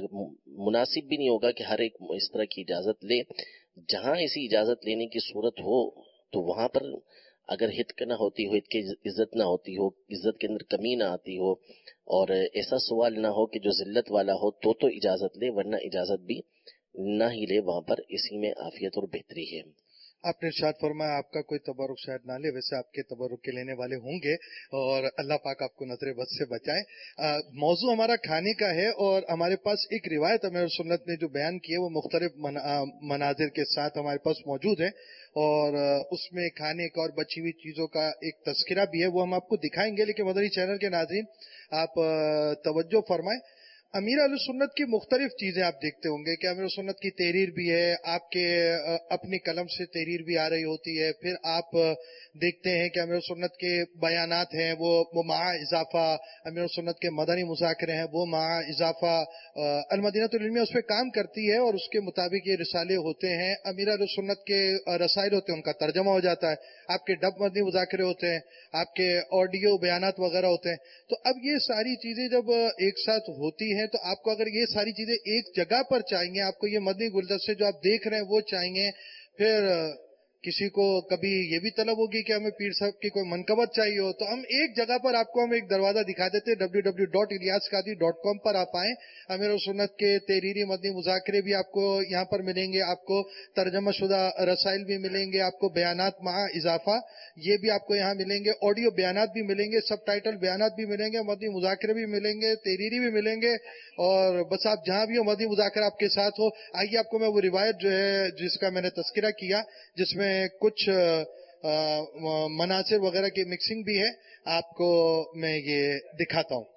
مناسب بھی نہیں ہوگا کہ ہر ایک اس طرح کی اجازت لے۔ جہاں ایسی اجازت لینے کی صورت ہو تو وہاں پر اگر ہت نہ ہوتی ہو، ہت کی عزت نہ ہوتی ہو، عزت کے اندر کمی نہ آتی ہو اور ایسا سوال نہ ہو کہ جو ذلت والا ہو تو تو اجازت لے، ورنہ اجازت بھی نہ ہی لے، وہاں پر اسی میں عافیت اور بہتری ہے۔ آپ نے ارشاد فرمایا آپ کا کوئی تبرک شاید نہ لے، ویسے آپ کے تبرک کے لینے والے ہوں گے اور اللہ پاک آپ کو نظر بد سے بچائے۔ موضوع ہمارا کھانے کا ہے اور ہمارے پاس ایک روایت امیر سنت نے جو بیان کی ہے وہ مختلف مناظر کے ساتھ ہمارے پاس موجود ہے اور اس میں کھانے کا اور بچی ہوئی چیزوں کا ایک تذکرہ بھی ہے، وہ ہم آپ کو دکھائیں گے، لیکن مدنی چینل کے ناظرین آپ توجہ فرمائیں۔ امیر علیہ سنت کی مختلف چیزیں آپ دیکھتے ہوں گے کہ امیر سنت کی تحریر بھی ہے، آپ کے اپنی قلم سے تحریر بھی آ رہی ہوتی ہے، پھر آپ دیکھتے ہیں کہ امیر سنت کے بیانات ہیں وہ مع اضافہ، امیر سنت کے مدنی مذاکرے ہیں وہ مع اضافہ، المدینہ العلمیہ اس پہ کام کرتی ہے اور اس کے مطابق یہ رسالے ہوتے ہیں۔ امیر علیہ سنت کے رسائل ہوتے ہیں، ان کا ترجمہ ہو جاتا ہے، آپ کے ڈب مدنی مذاکرے ہوتے ہیں، آپ کے آڈیو بیانات وغیرہ ہوتے ہیں۔ تو اب یہ ساری چیزیں جب ایک ساتھ ہوتی ہیں تو آپ کو اگر یہ ساری چیزیں ایک جگہ پر چاہیے، آپ کو یہ مدنی گلدستے جو آپ دیکھ رہے ہیں وہ چاہیے، پھر کسی کو کبھی یہ بھی طلب ہوگی کہ ہمیں پیر صاحب کی کوئی منقبت چاہیے ہو، تو ہم ایک جگہ پر آپ کو ہم ایک دروازہ دکھا دیتے ہیں، W W dot Ilyas Qadri dot com پر آپ آئیں۔ امیر سنت کے تحریری مدنی مذاکرے بھی آپ کو یہاں پر ملیں گے، آپ کو ترجمہ شدہ رسائل بھی ملیں گے، آپ کو بیانات مع اضافہ یہ بھی آپ کو یہاں ملیں گے، آڈیو بیانات بھی ملیں گے، سب ٹائٹل بیانات بھی ملیں گے، مدنی مذاکرے بھی ملیں گے، تحریری بھی ملیں گے، اور بس آپ جہاں بھی ہو مدنی مذاکرہ آپ کے ساتھ ہو۔ آئیے آپ کو میں وہ روایت جو ہے جس کا میں نے تذکرہ کیا، جس میں کچھ مناظر وغیرہ کی مکسنگ بھی ہے، آپ کو میں یہ دکھاتا ہوں۔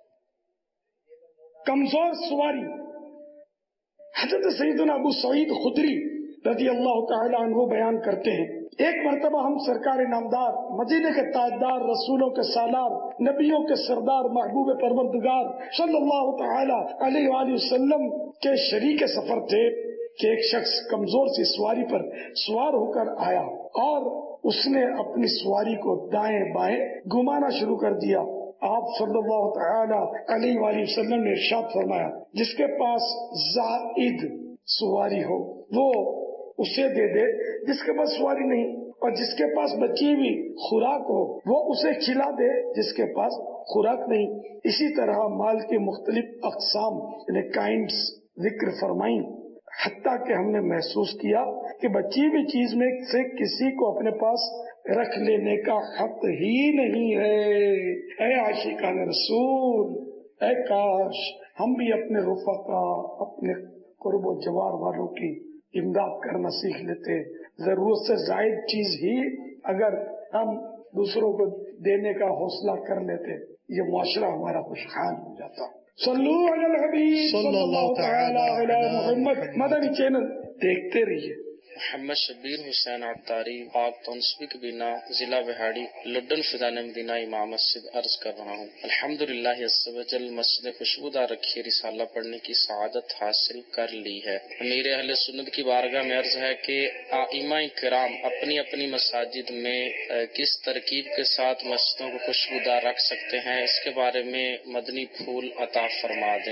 کمزور سواری حضرت سیدنا ابو سعید خدری رضی اللہ تعالی عنہ بیان کرتے ہیں، ایک مرتبہ ہم سرکار نامدار، مدینے کے تاجدار، رسولوں کے سالار، نبیوں کے سردار، محبوب پروردگار صلی اللہ تعالی علیہ وآلہ وسلم کے شریک سفر تھے کہ ایک شخص کمزور سی سواری پر سوار ہو کر آیا اور اس نے اپنی سواری کو دائیں بائیں گھمانا شروع کر دیا۔ آپ صلی اللہ تعالی علیہ وآلہ وسلم نے ارشاد فرمایا، جس کے پاس زائد سواری ہو وہ اسے دے دے، جس کے پاس سواری نہیں، اور جس کے پاس بچی ہوئی خوراک ہو وہ اسے کھلا دے جس کے پاس خوراک نہیں۔ اسی طرح مال کے مختلف اقسام یعنی کائنڈز ذکر فرمائیں، حتیٰ کہ ہم نے محسوس کیا کہ بچی ہوئی چیز میں سے کسی کو اپنے پاس رکھ لینے کا حق ہی نہیں ہے۔ اے عاشقان رسول، اے کاش ہم بھی اپنے رفقا، اپنے قرب و جوار والوں کی امداد کرنا سیکھ لیتے۔ ضرورت سے زائد چیز ہی اگر ہم دوسروں کو دینے کا حوصلہ کر لیتے، یہ معاشرہ ہمارا خوشحال ہو جاتا۔ صلو علی الحبیب صلی اللہ تعالی علی محمد۔ مدنی چینل دیکھتے رہیے۔ محمد شبیر حسین عطاری پاک تونسوی کبینہ ضلع بہاڑی لڈن فضان مدینہ امام مسجد عرض کر رہا ہوں الحمدللہ عز و جل مسجد خوشبودار رکھی رسالہ پڑھنے کی سعادت حاصل کر لی ہے۔ امیر اہل سنت کی بارگاہ میں عرض ہے کہ ائمہ کرام اپنی اپنی مساجد میں کس ترکیب کے ساتھ مسجدوں کو خوشبودار رکھ سکتے ہیں، اس کے بارے میں مدنی پھول عطا فرما دیں۔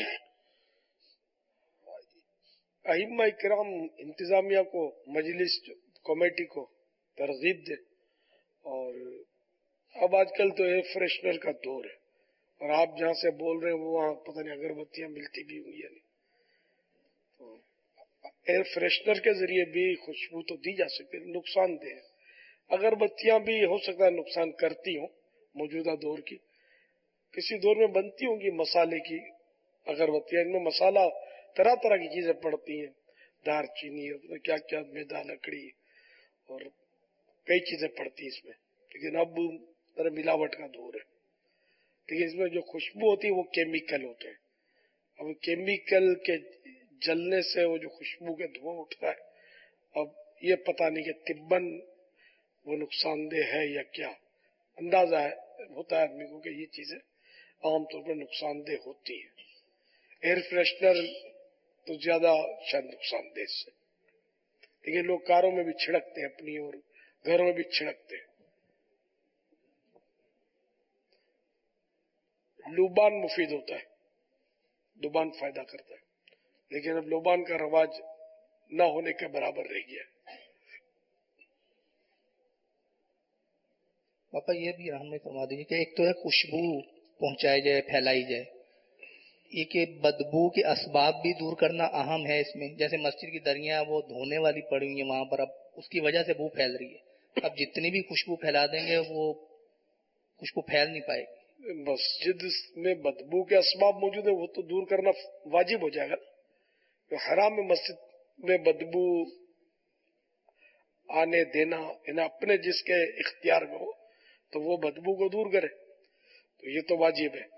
ائمہ کرام انتظامیہ کو، مجلس کمیٹی کو ترغیب دے، اور اب آج کل تو ایئر فریشنر کا دور ہے، اور آپ جہاں سے بول رہے ہیں وہ وہاں پتہ نہیں اگربتیاں ملتی بھی ہوں یا نہیں، تو ایئر فریشنر کے ذریعے بھی خوشبو تو دی جا سکتی ہے، نقصان دہ ہے۔ اگربتیاں بھی ہو سکتا ہے نقصان کرتی ہوں، موجودہ دور کی کسی دور میں بنتی ہوں گی مسالے کی اگربتیاں، ان میں مسالہ طرح طرح کی چیزیں پڑتی ہیں، دار چینی، کیا کیا میدا لکڑی اور کئی چیزیں پڑتی ہیں اس میں، لیکن اب ذرا ملاوٹ کا دور ہے، لیکن اس میں جو خوشبو ہوتی ہے وہ کیمیکل ہوتے ہیں، اب کیمیکل کے جلنے سے وہ جو خوشبو کے دھواں اٹھتا ہے، اب یہ پتہ نہیں کہ طباً وہ نقصان دہ ہے یا کیا، اندازہ ہے ہوتا ہے آدمی کو کہ یہ چیزیں عام طور پر نقصان دہ ہوتی ہیں۔ ایئر فریشنر تو زیادہ شاید نقصان دہ سے، لیکن لوگ کاروں میں بھی چھڑکتے ہیں اپنی اور گھروں میں بھی چھڑکتے ہیں۔ لوبان مفید ہوتا ہے، لوبان فائدہ کرتا ہے، لیکن اب لوبان کا رواج نہ ہونے کے برابر رہ گیا ہے۔ پاپا یہ بھی ہمیں فرما دیجیے کہ ایک تو ہے خوشبو پہنچائی جائے، پھیلائی جائے، یہ کہ بدبو کے اسباب بھی دور کرنا اہم ہے اس میں، جیسے مسجد کی دریاں وہ دھونے والی پڑی ہوئی ہیں وہاں پر، اب اس کی وجہ سے بو پھیل رہی ہے، اب جتنی بھی خوشبو پھیلا دیں گے وہ خوشبو پھیل نہیں پائے گی۔ مسجد میں بدبو کے اسباب موجود ہیں، وہ تو دور کرنا واجب ہو جائے گا، حرام میں مسجد میں بدبو آنے دینا، انہیں اپنے جس کے اختیار میں ہو تو وہ بدبو کو دور کرے، تو یہ تو واجب ہے۔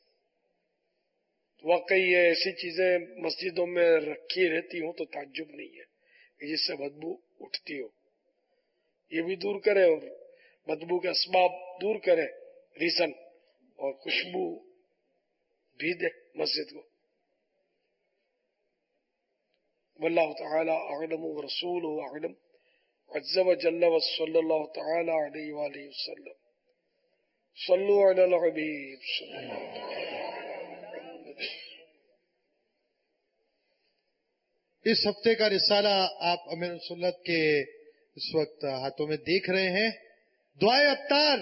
واقعی یہ ایسی چیزیں مسجدوں میں رکھی رہتی ہوں تو تعجب نہیں ہے کہ جس سے بدبو اٹھتی ہو، یہ بھی دور کرے اور بدبو کے اسباب دور کرے، ریزن اور خوشبو بھی دے مسجد کو۔ واللہ تعالی اعلم ورسولہ اعلم عز وجل وصلی اللہ تعالی علیہ وآلہ وسلم۔ صلو علی الحبیب صلی اللہ علیہ وسلم۔ اس ہفتے کا رسالہ آپ امیر السنت کے اس وقت ہاتھوں میں دیکھ رہے ہیں، دعائے ابتار۔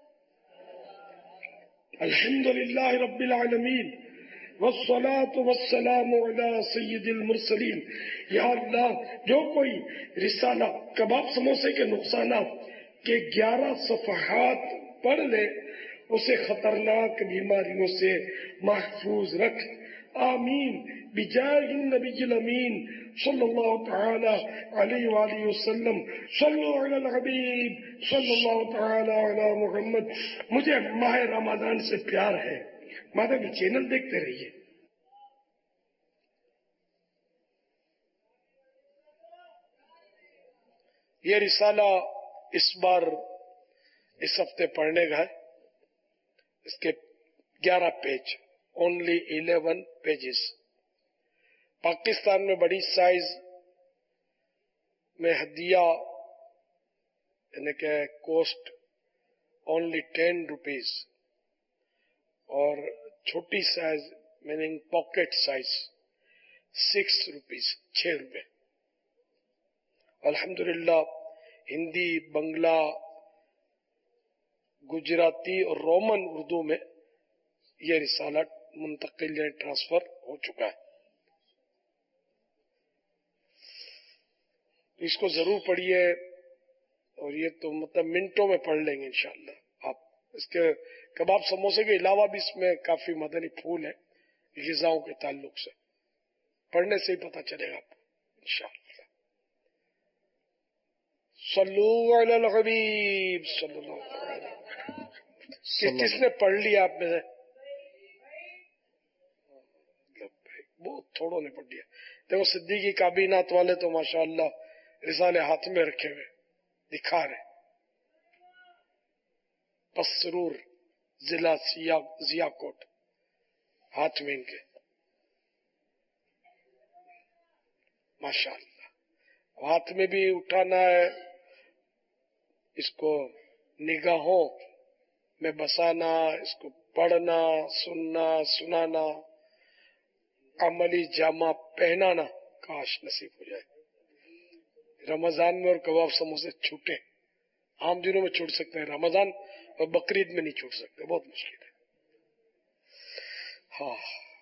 الحمدللہ رب العالمین والصلاة والسلام علی سید المرسلین۔ یا اللہ، جو کوئی رسالہ کباب سموسے کے نقصانات کے گیارہ صفحات پڑھ لے اسے خطرناک بیماریوں سے محفوظ رکھ، آمین بجاہ النبی الامین صلی اللہ تعالی علیہ وآلہ وسلم۔ صلو علی الحبیب صلی اللہ تعالی علی محمد۔ مجھے ماہ رمضان سے پیار ہے، مادہ بھی چینل دیکھتے رہیے۔ یہ رسالہ اس بار اس ہفتے پڑھنے کا ہے، اس کے گیارہ page, only eleven pages. Pakistan میں بڑی سائز میں ہدیہ یعنی کہ کوسٹ اونلی ٹین روپیز، اور چھوٹی size meaning pocket size six rupees, چھ روپے۔ الحمدللہ ہندی، بنگلہ، گجراتی اور رومن اردو میں یہ رسالہ منتقل یا ٹرانسفر ہو چکا ہے۔ اس کو ضرور پڑھیے، اور یہ تو مطلب منٹوں میں پڑھ لیں گے انشاءاللہ آپ۔ اس کے کباب سموسے کے علاوہ بھی اس میں کافی مدنی پھول ہیں غذاؤں کے تعلق سے، پڑھنے سے ہی پتہ چلے گا آپ کو انشاءاللہ۔ صلو علی الحبیب صلی اللہ علیہ وسلم۔ کس نے پڑھ لیا آپ میں سے؟ بہت تھوڑوں نے پڑھ لیا۔ دیکھو صدیقی کابینات والے تو ماشاءاللہ रिसाले हाथ में रखे हुए दिखा रहे, पसरूर जिला सिया जियाकोट हाथ में इनके, माशाअल्लाह। हाथ में भी उठाना है, इसको निगाहों में बसाना, इसको पढ़ना, सुनना, सुनाना, अमली जामा पहनाना काश नसीब हो जाए। रमजान में और कबाब समोसे छूटे, आम दिनों में छूट सकते हैं, रमजान और बकरीद में नहीं छूट सकते, बहुत मुश्किल है। हाँ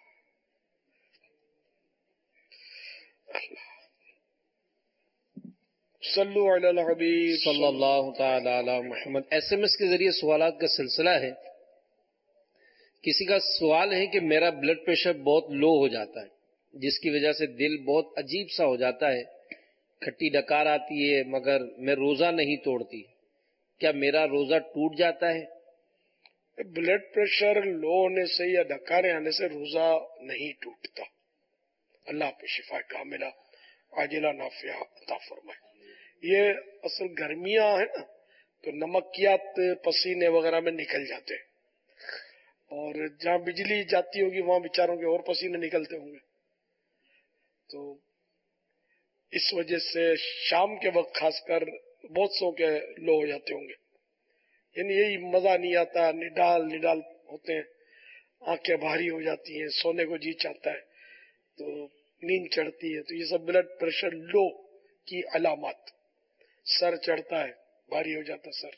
सल्लु अलल हबीब सल्लल्लाहु तआला अला मुहम्मद। एसएमएस के जरिए सवालात का सिलसिला है। किसी का सवाल है कि मेरा ब्लड प्रेशर बहुत लो हो जाता है, जिसकी वजह से दिल बहुत अजीब सा हो जाता है, खट्टी डकार आती है, मगर मैं रोजा नहीं तोड़ती, क्या मेरा रोजा टूट जाता है? ब्लड प्रेशर लो होने से या डकारे आने से रोजा नहीं टूटता। अल्लाह पे शिफा कामिला आजिला नाफिया अता फरमाए। ये असल गर्मियां है ना, तो नमकियात पसीने वगैरह में निकल जाते हैं, और जहाँ बिजली जाती होगी वहां बेचारों के और पसीने निकलते होंगे, तो इस वजह से शाम के वक्त खासकर बहुत सौ के लो हो जाते होंगे। यानी यही मजा नहीं आता, निडाल निडाल होते हैं, आंखें भारी हो जाती हैं, सोने को जी चाहता है, तो नींद चढ़ती है, तो ये सब ब्लड प्रेशर लो की अलामत। सर चढ़ता है, भारी हो जाता सर।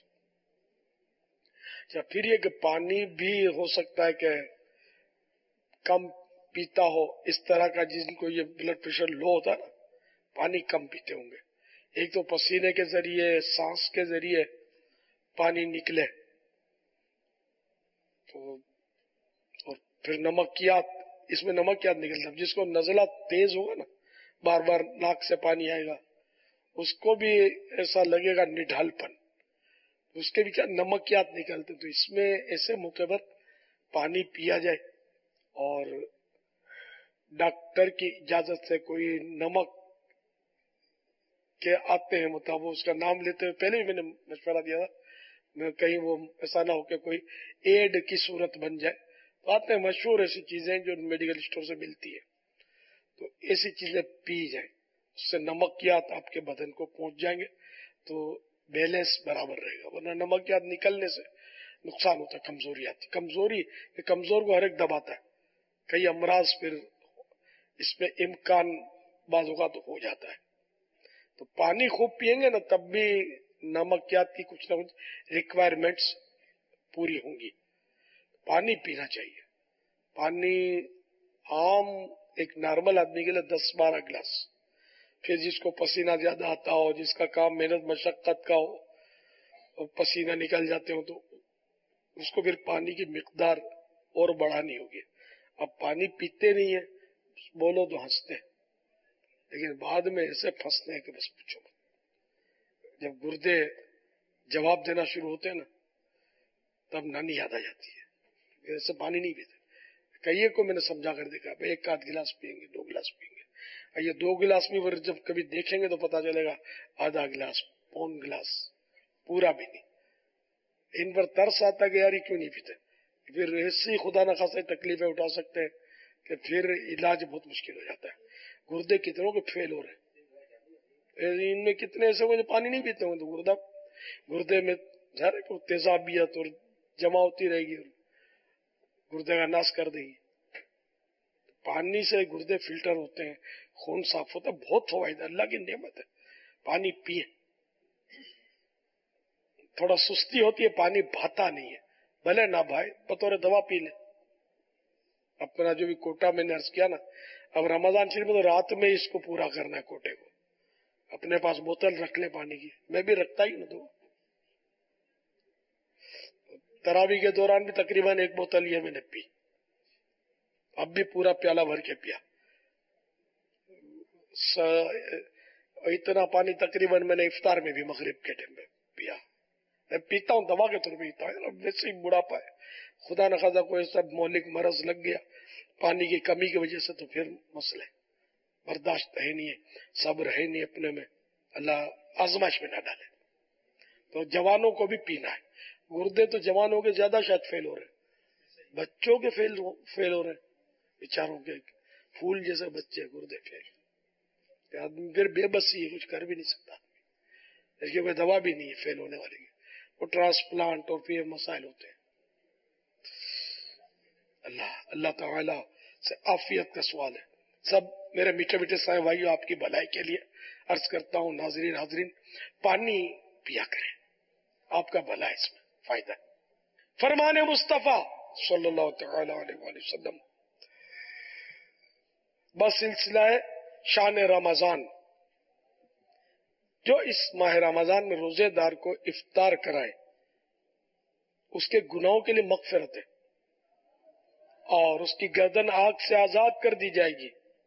या फिर ये कि पानी भी हो सकता है कि कम पीता हो, इस तरह का जिनको ये ब्लड प्रेशर लो होता है ना, पानी कम पीते होंगे। एक तो पसीने के जरिए, सांस के जरिए पानी निकले, तो और फिर नमकियात, इसमें नमकियात निकलता है। जिसको नजला तेज होगा ना, बार बार नाक से पानी आएगा, उसको भी ऐसा लगेगा निढालपन, उसके भी क्या नमकियात निकलते। तो इसमें ऐसे मौके पर पानी पिया जाए, और डॉक्टर की इजाजत से कोई नमक के आते हैं, मतलब उसका नाम लेते हुए पहले भी मैंने मशवरा दिया था, कहीं वो ऐसा ना हो कि कोई एड की सूरत बन जाए। तो आते हैं मशहूर ऐसी चीजें जो मेडिकल स्टोर से मिलती है, तो ऐसी चीजें पी जाए, उससे नमकियात आपके बदन को पहुंच जाएंगे, तो बैलेंस बराबर रहेगा। वरना नमकियात निकलने से नुकसान होता है, कमजोरी आती। कमजोरी कमजोर को हर एक दबाता है, कई अमराज फिर इसमें इम्कान बाज होगा तो हो जाता है। तो पानी खूब पिएंगे ना, तब भी नमकियात की कुछ ना कुछ रिक्वायरमेंट्स पूरी होंगी। पानी पीना चाहिए। पानी आम एक नॉर्मल आदमी के लिए दस बारह गिलास, फिर जिसको पसीना ज्यादा आता हो, जिसका काम मेहनत मशक्कत का हो, और पसीना निकल जाते हो, तो उसको फिर पानी की मिकदार और बढ़ानी होगी। अब पानी पीते नहीं है, बोलो तो हंसते हैं, लेकिन बाद में ऐसे फंसते हैं कि बस पूछो मत। जब गुर्दे जवाब देना शुरू होते हैं ना, तब नानी याद आ जाती है। ऐसे पानी नहीं पीते। कई को मैंने समझा कर देखा, भाई एक आध गिलास पियेंगे, दो गिलास पियेंगे। ये दो गिलास में फिर जब कभी देखेंगे तो पता चलेगा आधा गिलास, पौन गिलास, पूरा भी नहीं। इन पर तरस आता कि यार क्यों नहीं पीते। फिर ऐसी खुदा न खासा तकलीफें उठा सकते हैं कि फिर इलाज बहुत मुश्किल हो जाता है। गुर्दे कितनों के फेल हो रहे हैं, इनमें कितने ऐसे जो पानी नहीं पीते होंगे, तो गुर्दा गुर्दे में तेजाबियत और जमा होती रहेगी, गुर्दे का नाश कर देगी। पानी से गुर्दे फिल्टर होते हैं, खून साफ होता है, बहुत फायदा, अल्लाह की नेमत है। पानी पिए। थोड़ा सुस्ती होती है, पानी भाता नहीं है, भले ना भाई बतौर दवा पी ले। अपना जो भी कोटा मैंने अर्ज किया ना, अब रमजान शरीफ में तो रात में इसको पूरा करना है कोटे को। अपने पास बोतल रख ले पानी की, मैं भी रखता ही हूं। तो तरावी के दौरान भी तकरीबन एक बोतल ये मैंने पी, अब भी पूरा प्याला भर के पिया। इतना पानी तकरीबन मैंने इफ्तार में भी मगरिब के टाइम में पिया। मैं पीता हूँ, दवा के तौर पर पीता हूँ, वैसे ही बुढ़ापा है, खुदा न खासा कोई सब मौलिक मरज लग गया पानी की कमी की वजह से, तो फिर मसले बर्दाश्त है नहीं है, सब्र है नहीं अपने में, अल्लाह आजमाइश में ना डाले। तो जवानों को भी पीना है। गुर्दे तो जवानों के ज्यादा शायद फेल हो रहे, बच्चों के फेल हो, फेल हो रहे, बेचारों के फूल जैसे बच्चे गुर्दे फेल। आदमी फिर बेबसी है, कुछ कर भी नहीं सकता, इसकी कोई दवा भी नहीं है फेल होने वाली की। वो ट्रांसप्लांट और फिर मसाइल होते हैं। अल्लाह अल्लाह ताला से आफियत का सवाल है। सब मेरे मीठे मीठे साए भाइयों, आपकी भलाई के लिए अर्ज करता हूँ, नाजरीन हाजरीन, पानी पिया करें, आपका भला है, इसमें फायदा है। फरमाने मुस्तफा सल्लल्लाहु तआला अलैहि वसल्लम बस सिलसिला है शान रमजान, जो इस माह रमजान में रोजेदार को इफ्तार कराए उसके गुनाहों के लिए मगफिरत है और उसकी गर्दन आग से आजाद कर दी जाएगी।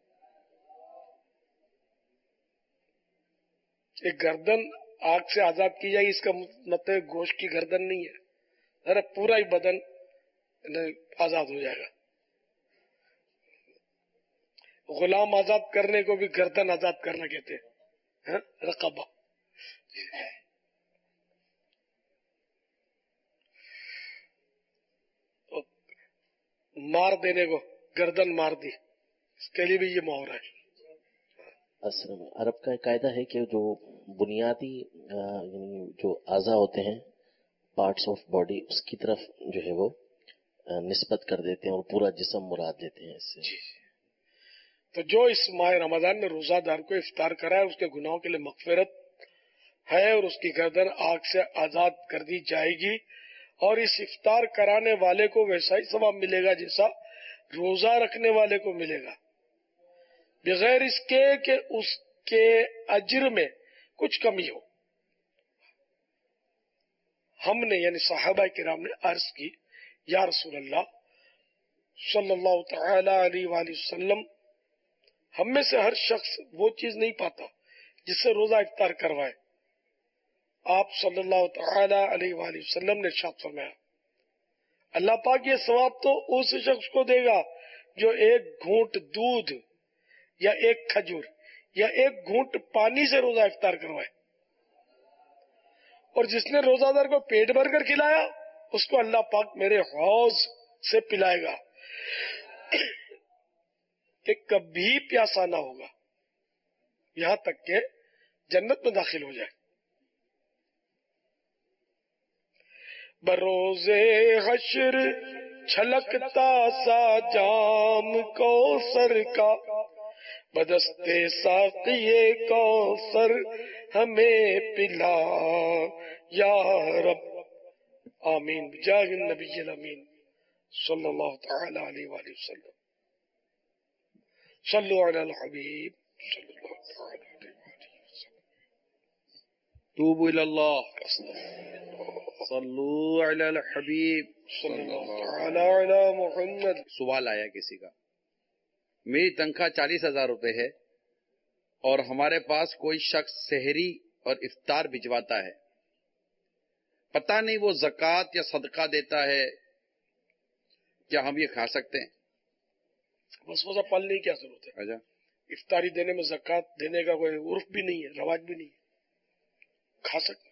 एक गर्दन आग से आजाद की जाएगी, इसका मतलब गोश्त की गर्दन नहीं है, अरे पूरा ही बदन आजाद हो जाएगा। गुलाम आजाद करने को भी गर्दन आजाद करना कहते हैं, रकबा। मार देने को गर्दन मार दी, इसके लिए भी ये मोहर है। असल में अरब का एक कायदा है कि जो बुनियादी यानी जो आज़ा होते हैं, पार्ट्स ऑफ बॉडी, उसकी तरफ जो है वो निस्बत कर देते हैं और पूरा जिस्म मुराद लेते हैं इससे। तो जो इस माह रमजान में रोजादार को इफ्तार कराए उसके गुनाहों के लिए मगफिरत है और उसकी गर्दन आग से आजाद कर दी जाएगी और इस इफ्तार कराने वाले को वैसा ही सवाब मिलेगा जैसा रोजा रखने वाले को मिलेगा, बगैर इसके कि उसके अज्र में कुछ कमी हो। हमने यानी सहाबा किराम ने अर्ज की, या रसूल अल्लाह सल्लल्लाहु तआला अलैहि वसल्लम, हम में से हर शख्स वो चीज नहीं पाता जिससे रोजा इफ्तार करवाए। आप सल्लल्लाहु तआला अलैहि वसल्लम ने इरशाद फरमाया, अल्लाह पाक ये सवाब तो उस शख्स को देगा जो एक घूंट दूध या एक खजूर या एक घूंट पानी से रोजा इफ्तार करवाए, और जिसने रोजादार को पेट भर कर खिलाया उसको अल्लाह पाक मेरे हौज से पिलाएगा कि कभी प्यासा ना होगा, यहां तक के जन्नत में दाखिल हो जाए। बरोजे हश्र छलकता सा जाम कौसर का, बदस्ते साक़िए कौसर हमें पिला या रब, आमीन बिजाहि नबील अमीन सल्लल्लाहु तआला अलैहि वसल्लम। सल्लु अलल हबीब सल्लल्लाहु तआला अलैहि वसल्लम। तूबू इलल्लाह, सल्लु अलल हबीब सल्लल्लाहु तआला अला मुहम्मद। सवाल आया किसी का, मेरी तनख्वाह चालीस हजार रुपए है और हमारे पास कोई शख्स सहरी और इफ्तार भिजवाता है, पता नहीं वो ज़कात या सदका देता है, क्या हम ये खा सकते हैं? बस वजह पालने की क्या जरूरत है? अच्छा, इफ्तारी देने में ज़कात देने का कोई उर्फ भी नहीं है, रवाज भी नहीं है, खा सकते हैं।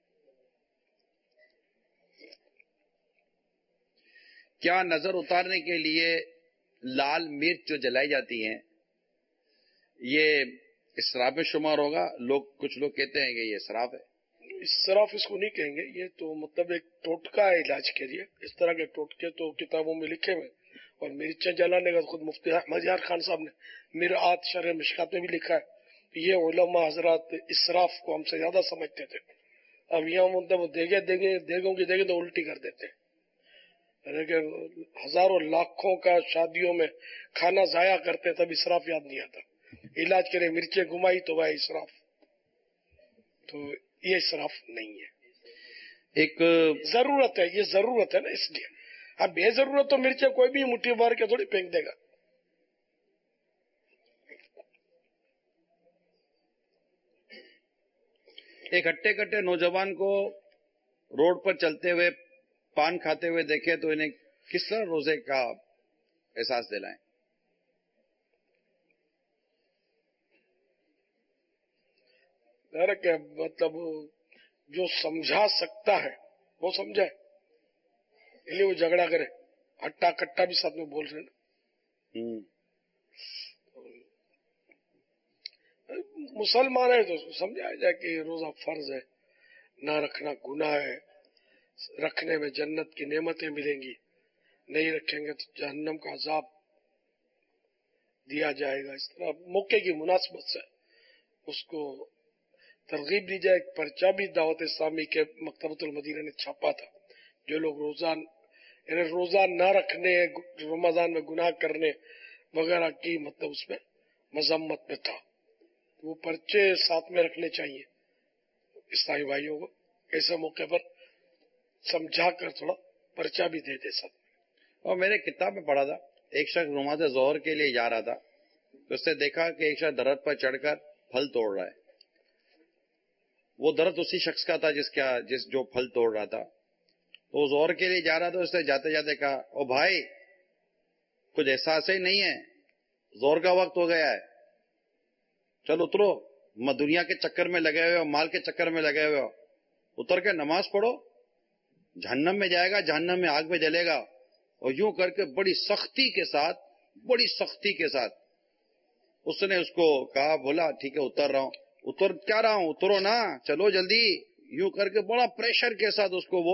क्या नजर उतारने के लिए लाल मिर्च जो जलाई जाती हैं ये इसराफ में शुमार होगा? लोग कुछ लोग कहते हैं कि ये इसराफ है। इसराफ इसको नहीं कहेंगे, ये तो मतलब एक टोटका है इलाज के लिए। इस तरह के टोटके तो किताबों में लिखे हुए, और मिर्चें जलाने का खुद मुफ्ती अहमद यार खान साहब ने मिरआत शरह मिशकात में भी लिखा है। ये उलमा हजरात इसराफ को हमसे ज्यादा समझते थे। अब यहाँ मतलब देगे देगे देगों की देगे तो उल्टी कर देते हैं। हजारों लाखों का शादियों में खाना जाया करते तब इसराफ याद नहीं आता। इलाज के लिए मिर्चें घुमाई तो भाई इसराफ, तो ये इसराफ नहीं है। एक जरूरत है, ये जरूरत है ना, इसलिए। अब बेजरूरत तो मिर्चें कोई भी मुट्ठी भर के थोड़ी फेंक देगा। एक हट्टे कट्टे नौजवान को रोड पर चलते हुए पान खाते हुए देखे तो इन्हें किस तरह रोजे का एहसास दिलाएं? کہ مطلب جو سمجھا سکتا ہے وہ سمجھائے، اس لیے وہ جھگڑا کرے، ہٹا کٹا بھی ساتھ میں بول رہے ہیں مسلمان ہے تو سمجھایا جائے کہ روزہ فرض ہے، نہ رکھنا گناہ ہے، رکھنے میں جنت کی نعمتیں ملیں گی، نہیں رکھیں گے تو جہنم کا عذاب دیا جائے گا۔ اس طرح موقع کی مناسبت سے اس کو ترغیب دی جائے۔ ایک پرچہ بھی دعوت اسلامی کے مکتبۃ المدینہ نے چھاپا تھا، جو لوگ روزہ یعنی روزہ نہ رکھنے، رمضان میں گناہ کرنے وغیرہ کی مطلب اس میں مذمت میں تھا، وہ پرچے ساتھ میں رکھنے چاہیے اسلامی بھائیوں کو، ایسے موقع پر سمجھا کر تھوڑا پرچہ بھی دے دے ساتھ۔ اور میں نے کتاب میں پڑھا تھا، ایک شخص نماز ظہر کے لیے جا رہا تھا تو اس نے دیکھا کہ ایک شخص درخت پر چڑھ کر پھل توڑ رہا ہے۔ وہ درخت اسی شخص کا تھا جس کا جس جو پھل توڑ رہا تھا، تو وہ ظہر کے لیے جا رہا تھا، اس نے جاتے جاتے کہا، او بھائی کچھ احساس ہی نہیں ہے، ظہر کا وقت ہو گیا ہے، چلو اترو، دنیا کے چکر میں لگے ہوئے ہو، مال کے چکر میں لگے ہوئے ہو، اتر کے نماز پڑھو، جہنم میں جائے گا، جہنم میں آگ میں جلے گا۔ اور یوں کر کے بڑی سختی کے ساتھ بڑی سختی کے ساتھ اس نے اس کو کہا، بولا ٹھیک ہے اتر رہا ہوں۔ اتر کیا رہا ہوں، اترو نا، چلو جلدی۔ یوں کر کے بڑا پریشر کے ساتھ اس کو وہ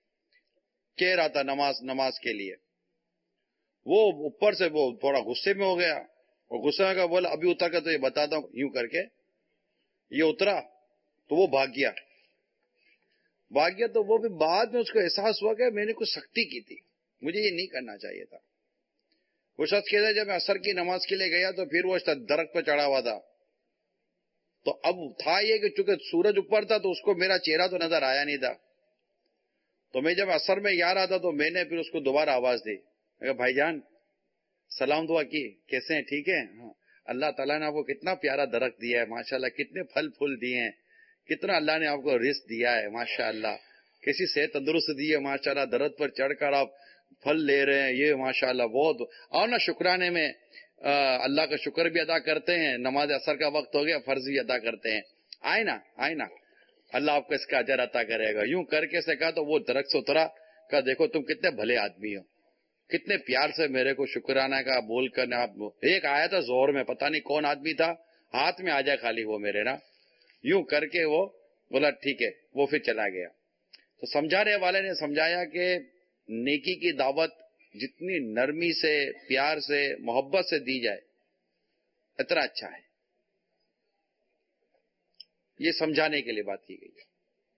کہہ رہا تھا نماز نماز کے لیے۔ وہ اوپر سے وہ تھوڑا غصے میں ہو گیا، اور غصے میں کہا، بولا ابھی اتر کر تو یہ بتاتا ہوں۔ یوں کر کے یہ اترا تو وہ بھاگ گیا بھاگ گیا تو وہ بھی بعد میں اس کو احساس ہوا کہ میں نے کچھ سختی کی تھی، مجھے یہ نہیں کرنا چاہیے تھا۔ وہ شخص کہتا ہے جب میں عصر کی نماز کے لیے گیا تو پھر وہ درخت پہ چڑھا ہوا تھا، تو اب تھا یہ کہ چونکہ سورج اوپر تھا تو اس کو میرا چہرہ تو نظر آیا نہیں تھا، تو میں جب عصر میں جا رہا تھا تو میں نے پھر اس کو دوبارہ آواز دی، میں کہا بھائی جان سلام دعا کی، کیسے ہیں، ٹھیک ہے؟ ہاں، اللہ تعالیٰ نے آپ کو کتنا پیارا درخت دیا ہے، ماشاءاللہ کتنے پھل پھول دیے ہیں، کتنا اللہ نے آپ کو رزق دیا ہے، ماشاءاللہ کیسی صحت تندرست دی ہے، ماشاءاللہ درخت پر چڑھ کر آپ پھل لے رہے ہیں، یہ ماشاءاللہ بہت، اور نا شکرانے میں اللہ کا شکر بھی ادا کرتے ہیں، نماز عصر کا وقت ہو گیا فرض بھی ادا کرتے ہیں، آئے نا آئے نا، اللہ آپ کو اس کا اجر عطا کرے گا۔ یوں کر کے سے کہا تو وہ درخت سے اترا، کہا دیکھو تم کتنے بھلے آدمی ہو، کتنے پیار سے میرے کو شکرانہ کا بول کر آپ، ایک آیا تھا زہر میں، پتہ نہیں کون آدمی تھا، ہاتھ میں آ جائے خالی وہ میرے نا، یوں کر کے وہ بولا ٹھیک ہے، وہ پھر چلا گیا۔ تو سمجھانے والے نے سمجھایا کہ نیکی کی دعوت جتنی نرمی سے، پیار سے، محبت سے دی جائے اتنا اچھا ہے، یہ سمجھانے کے لیے بات کی گئی ہے۔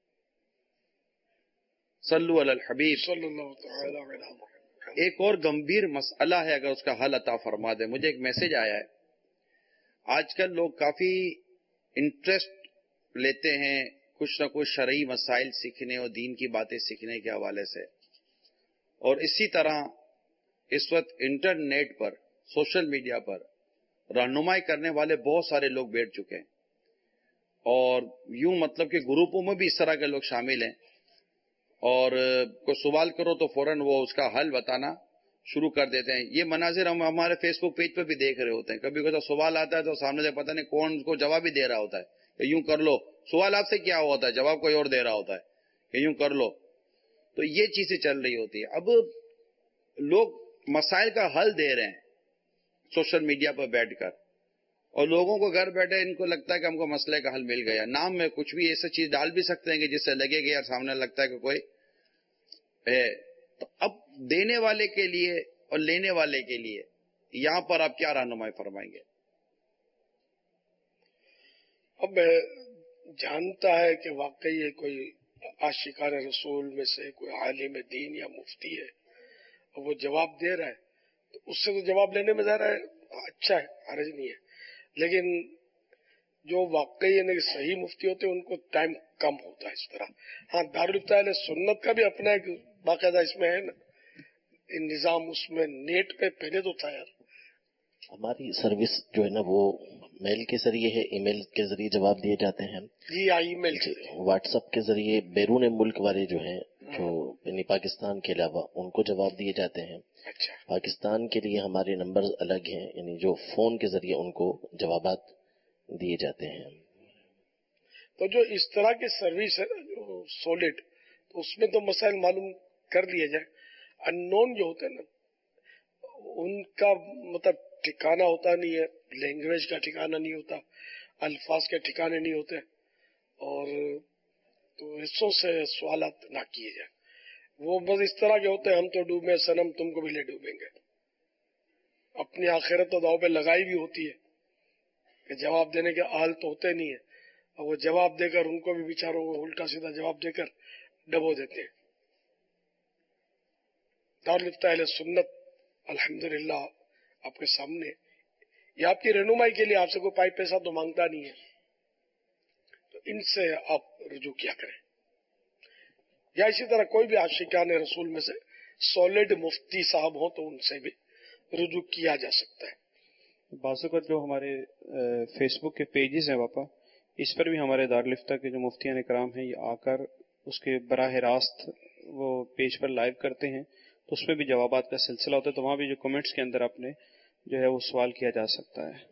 صلو علی الحبیب صلی اللہ تعالی علیہ وسلم۔ ایک اور گمبھیر مسئلہ ہے، اگر اس کا حل عطا فرما دے۔ مجھے ایک میسج آیا ہے، آج کل لوگ کافی انٹرسٹ لیتے ہیں کچھ نہ کچھ شرعی مسائل سیکھنے اور دین کی باتیں سیکھنے کے حوالے سے، اور اسی طرح اس وقت انٹرنیٹ پر، سوشل میڈیا پر رہنمائی کرنے والے بہت سارے لوگ بیٹھ چکے ہیں، اور یوں مطلب کہ گروپوں میں بھی اس طرح کے لوگ شامل ہیں، اور کوئی سوال کرو تو فوراً وہ اس کا حل بتانا شروع کر دیتے ہیں۔ یہ مناظر ہم ہمارے فیس بک پیج پہ بھی دیکھ رہے ہوتے ہیں، کبھی کوئی سوال آتا ہے تو سامنے سے پتہ نہیں کون کو جواب ہی دے رہا ہوتا ہے کہ یوں کر لو، سوال آپ سے کیا ہوتا ہے، جواب کوئی اور دے رہا ہوتا ہے کہ یوں کر لو، تو یہ چیزیں چل رہی ہوتی ہے۔ اب لوگ مسائل کا حل دے رہے ہیں سوشل میڈیا پر بیٹھ کر، اور لوگوں کو گھر بیٹھے ان کو لگتا ہے کہ ہم کو مسئلے کا حل مل گیا، نام میں کچھ بھی ایسا چیز ڈال بھی سکتے ہیں کہ جس سے لگے گا یار سامنے لگتا ہے کہ کوئی ہے۔ تو اب دینے والے کے لیے اور لینے والے کے لیے یہاں پر آپ کیا رہنمائی فرمائیں گے؟ اب جانتا ہے کہ واقعی یہ کوئی عاشقان رسول میں سے کوئی عالم دین یا مفتی ہے اور وہ جواب دے رہا ہے تو اس سے تو جواب لینے میں ظاہر ہے اچھا ہے، حرج نہیں ہے، لیکن جو واقعی یعنی صحیح مفتی ہوتے ہیں ان کو ٹائم کم ہوتا ہے اس طرح۔ ہاں دارالفتہ اہل سنت کا بھی اپنا ایک باقاعدہ اس میں ہے نا نظام، اس میں نیٹ پہ پہلے تو تھا یار، ہماری سروس جو ہے نا وہ میل کے ذریعے ہے، ای میل کے ذریعے جواب دیے جاتے ہیں جی ای میل کے واٹس ایپ کے ذریعے بیرون ملک والے جو ہیں جو یعنی پاکستان کے علاوہ ان کو جواب دیے جاتے ہیں۔ اچھا، پاکستان کے لیے ہمارے نمبر الگ ہیں، یعنی جو فون کے ذریعے ان کو جوابات دیے جاتے ہیں۔ تو جو اس طرح کی سروس ہے نا جو سولڈ، تو اس میں تو مسائل معلوم کر لیا جائے. ان نون جو ہوتے ہیں نا ان کا مطلب ٹھکانہ ہوتا نہیں ہے، لینگویج کا ٹھکانہ نہیں ہوتا، الفاظ کے ٹھکانے نہیں ہوتے، اور تو حصوں سے سوالات نہ کیے جائیں. وہ بس اس طرح کے ہوتے ہیں ہم تو ڈوبے صنم تم کو بھی لے ڈوبیں گے. اپنی آخرت تو داؤ پہ لگائی بھی ہوتی ہے کہ جواب دینے کے اہل تو ہوتے نہیں ہیں، اور وہ جواب دے کر ان کو بھی بیچاروں کو الٹا سیدھا جواب دے کر ڈبو دیتے ہیں. دارالفتہ اہل سنت الحمدللہ آپ کے سامنے یہ آپ کی رہنمائی کے لیے آپ سے کوئی پائی پیسہ تو مانگتا نہیں ہے، تو ان سے آپ رجوع کیا کریں. یا اسی طرح کوئی بھی عاشقان رسول میں سے سالڈ مفتی صاحب ہوں تو ان سے بھی رجوع کیا جا سکتا ہے. بعض اوقات جو ہمارے فیس بک کے پیجز ہیں باپا، اس پر بھی ہمارے دارالفتہ کے جو مفتیان کرام ہیں یہ آ کر اس کے براہ راست وہ پیج پر لائیو کرتے ہیں، تو اس میں بھی جوابات کا سلسلہ ہوتا ہے، تو وہاں بھی جو کمنٹس کے اندر اپنے جو ہے وہ سوال کیا جا سکتا ہے.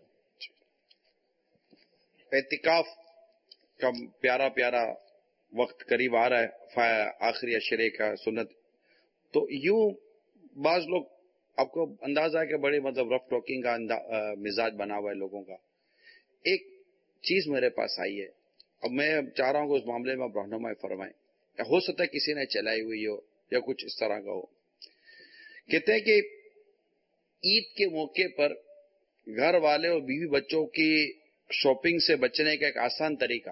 اعتکاف کا پیارا پیارا وقت قریب آ رہا ہے، آخری عشرے کا سنت، تو یوں بعض لوگ آپ کو اندازہ ہے کہ بڑے مطلب رف ٹاکنگ کا مزاج بنا ہوا ہے لوگوں کا. ایک چیز میرے پاس آئی ہے، اب میں چاہ رہا ہوں کہ اس معاملے میں آپ رہنمائی فرمائیں. ہو سکتا ہے کسی نے چلائی ہوئی ہو یا کچھ اس طرح کا ہو. کہتے ہیں کہ عید کے موقع پر گھر والے اور بیوی بچوں کی شاپنگ سے بچنے کا ایک آسان طریقہ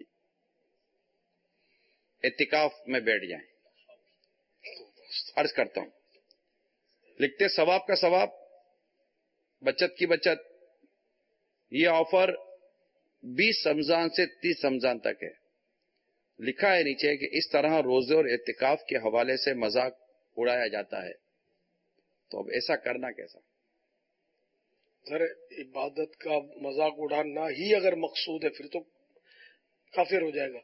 اعتکاف میں بیٹھ جائیں. عرض کرتا ہوں، لکھتے ثواب کا ثواب، بچت کی بچت. یہ آفر بیس رمضان سے تیس رمضان تک ہے. لکھا ہے نیچے کہ اس طرح روزے اور اعتکاف کے حوالے سے مذاق اڑایا جاتا ہے. تو اب ایسا کرنا کیسا؟ سر عبادت کا مذاق اڑانا ہی اگر مقصود ہے پھر تو کافر ہو جائے گا.